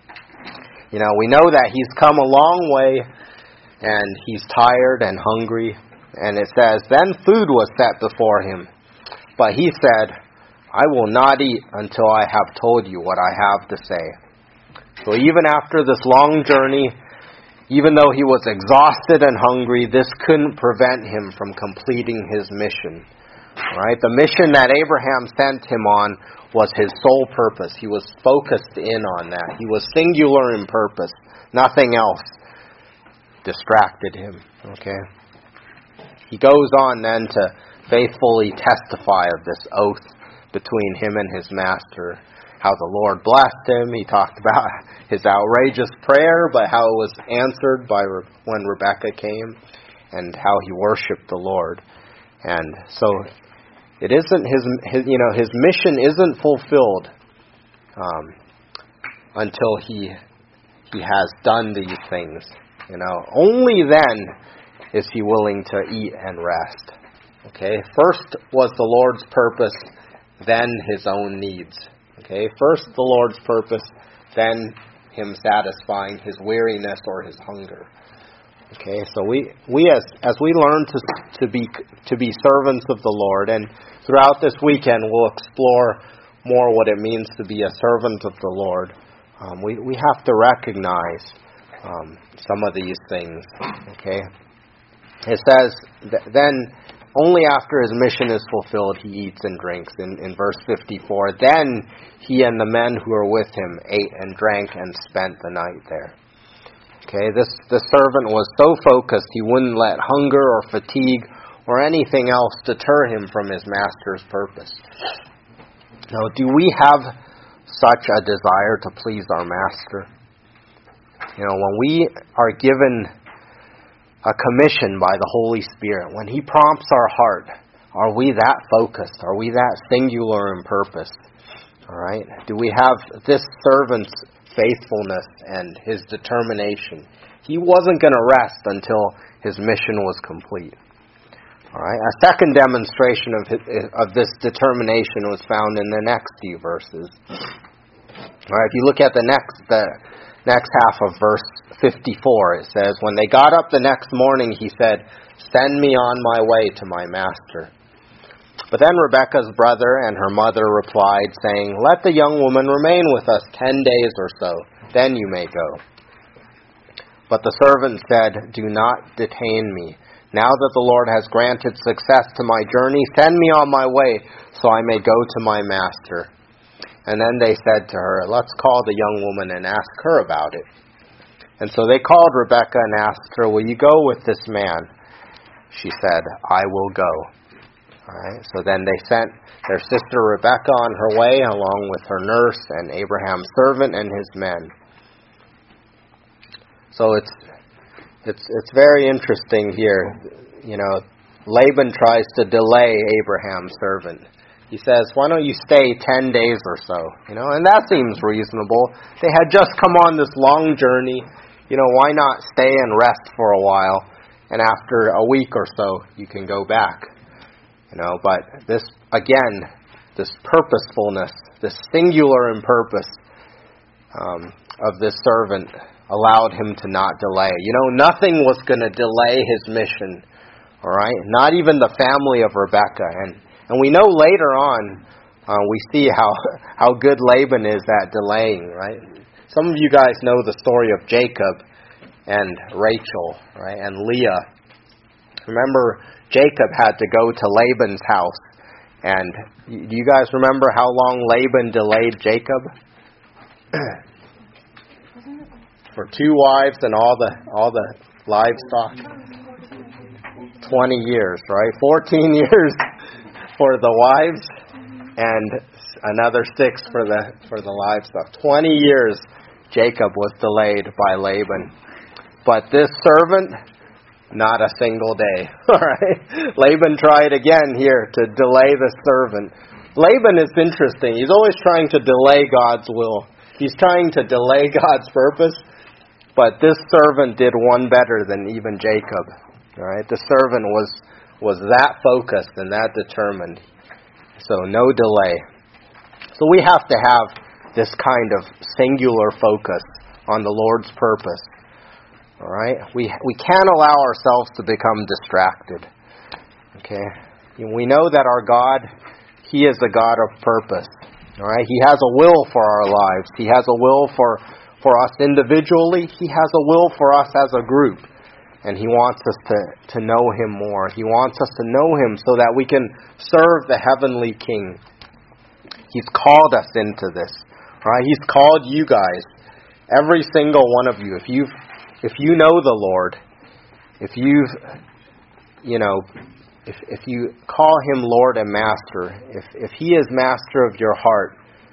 We know that he's come a long way, and he's tired and hungry. And it says, then food was set before him, but he said, I will not eat until I have told you what I have to say. So even after this long journey, even though he was exhausted and hungry, this couldn't prevent him from completing his mission. Right? The mission that Abraham sent him on was his sole purpose. He was focused in on that. He was singular in purpose. Nothing else distracted him. Okay? He goes on then to faithfully testify of this oath between him and his master, how the Lord blessed him. He talked about his outrageous prayer, but how it was answered by when Rebekah came, and how he worshipped the Lord. And so it isn't his mission isn't fulfilled until he has done these things. Only then is he willing to eat and rest. Okay, first was the Lord's purpose, then his own needs. Okay, first the Lord's purpose, then him satisfying his weariness or his hunger. Okay, so we as we learn to be servants of the Lord, and throughout this weekend we'll explore more what it means to be a servant of the Lord. We have to recognize some of these things. Okay, it says then only after his mission is fulfilled he eats and drinks. In verse 54, then he and the men who were with him ate and drank and spent the night there. Okay, this servant was so focused he wouldn't let hunger or fatigue or anything else deter him from his master's purpose. Now, do we have such a desire to please our master? When we are given a commission by the Holy Spirit, when he prompts our heart, are we that focused? Are we that singular in purpose? All right? Do we have this servant's faithfulness and his determination? He wasn't going to rest until his mission was complete. All right. A second demonstration of this determination was found in the next few verses. All right. If you look at the next half of verse 54, it says, when they got up the next morning, he said, send me on my way to my master. But then Rebekah's brother and her mother replied, saying, let the young woman remain with us 10 days or so, then you may go. But the servant said, do not detain me. Now that the Lord has granted success to my journey, send me on my way so I may go to my master." And then they said to her, "Let's call the young woman and ask her about it." And so they called Rebekah and asked her, "Will you go with this man?" She said, "I will go." All right. So then they sent their sister Rebekah on her way, along with her nurse and Abraham's servant and his men. So it's very interesting here. You know, Laban tries to delay Abraham's servant. He says, "Why don't you stay 10 days or so?" You know, and that seems reasonable. They had just come on this long journey. You know, why not stay and rest for a while? And after a week or so, you can go back. You know, but this, again, this purposefulness, this singular in purpose of this servant allowed him to not delay. You know, nothing was going to delay his mission. All right? Not even the family of Rebekah. And we know later on, we see how good Laban is at delaying, right? Some of you guys know the story of Jacob and Rachel, right, and Leah. Remember, Jacob had to go to Laban's house. And do you guys remember how long Laban delayed Jacob? For 2 wives and all the livestock? 20 years, right? 14 years for the wives and another 6 for the livestock. 20 years Jacob was delayed by Laban. But this servant, not a single day. All right? Laban tried again here to delay the servant. Laban is interesting. He's always trying to delay God's will. He's trying to delay God's purpose. But this servant did one better than even Jacob. All right? The servant was that focused and that determined. So no delay. So we have to have this kind of singular focus on the Lord's purpose. All right? We can't allow ourselves to become distracted. Okay? We know that our God, He is a God of purpose. All right? He has a will for our lives. He has a will for us individually. He has a will for us as a group. And He wants us to know Him more. He wants us to know Him so that we can serve the heavenly King. He's called us into this. Right? He's called you guys. Every single one of you. If you know the Lord, if you call Him Lord and Master, if He is Master of your heart,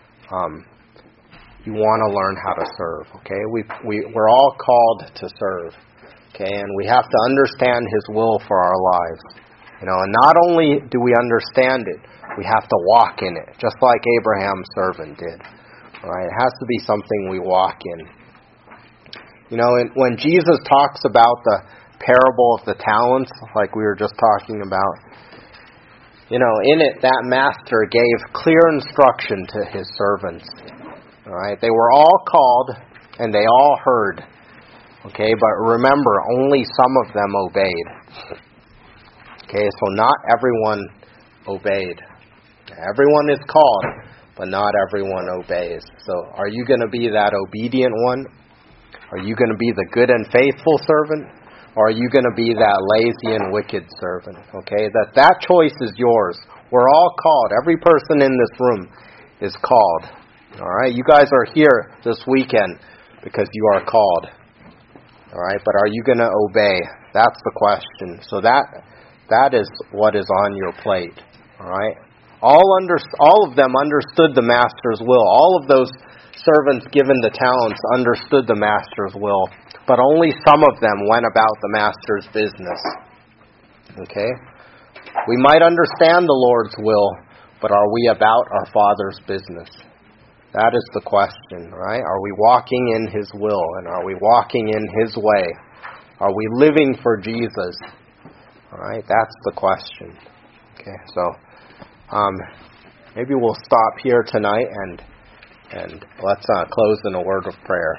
you want to learn how to serve. Okay? We're all called to serve. Okay, and we have to understand His will for our lives. You know, and not only do we understand it, we have to walk in it, just like Abraham's servant did. All right, it has to be something we walk in. You know, when Jesus talks about the parable of the talents, like we were just talking about, you know, in it, that master gave clear instruction to his servants. All right, they were all called and they all heard. Okay, but remember, only some of them obeyed. Okay, so not everyone obeyed. Everyone is called, but not everyone obeys. So are you going to be that obedient one? Are you going to be the good and faithful servant? Or are you going to be that lazy and wicked servant? Okay, that choice is yours. We're all called. Every person in this room is called. All right, you guys are here this weekend because you are called. All right, but are you going to obey? That's the question. So that is what is on your plate. All right. All of them understood the master's will. All of those servants given the talents understood the master's will, but only some of them went about the master's business. Okay? We might understand the Lord's will, but are we about our Father's business? That is the question, right? Are we walking in His will, and are we walking in His way? Are we living for Jesus? All right, that's the question. Okay, so maybe we'll stop here tonight and let's close in a word of prayer.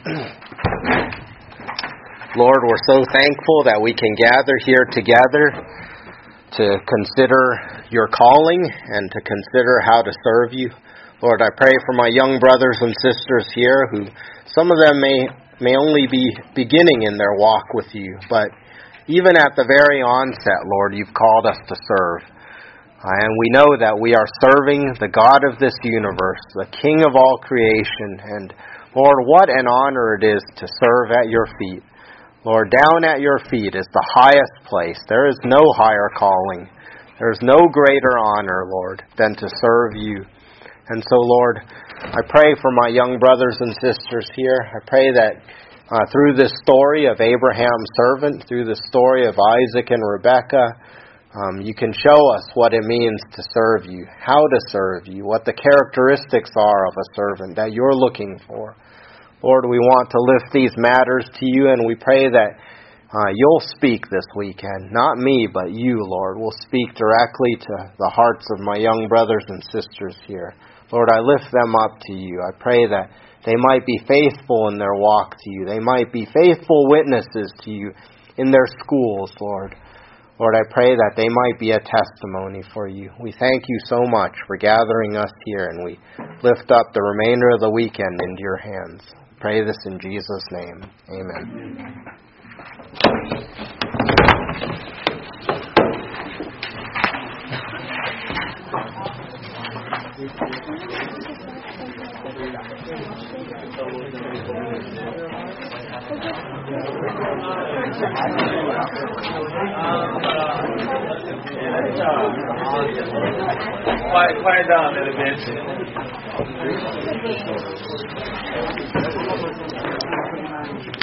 Lord, we're so thankful that we can gather here together to consider Your calling and to consider how to serve You. Lord, I pray for my young brothers and sisters here who some of them may only be beginning in their walk with You, but even at the very onset, Lord, you've called us to serve. And we know that we are serving the God of this universe, the King of all creation. And Lord, what an honor it is to serve at your feet. Lord, down at your feet is the highest place. There is no higher calling. There is no greater honor, Lord, than to serve you. And so, Lord, I pray for my young brothers and sisters here. I pray that through this story of Abraham's servant, through the story of Isaac and Rebekah, you can show us what it means to serve you, how to serve you, what the characteristics are of a servant that you're looking for. Lord, we want to lift these matters to you, and we pray that you'll speak this weekend. Not me, but you, Lord, will speak directly to the hearts of my young brothers and sisters here. Lord, I lift them up to you. I pray that they might be faithful in their walk to you. They might be faithful witnesses to you in their schools, Lord. Lord, I pray that they might be a testimony for you. We thank you so much for gathering us here, and we lift up the remainder of the weekend into your hands. Pray this in Jesus' name. Amen. Quiet down a little bit.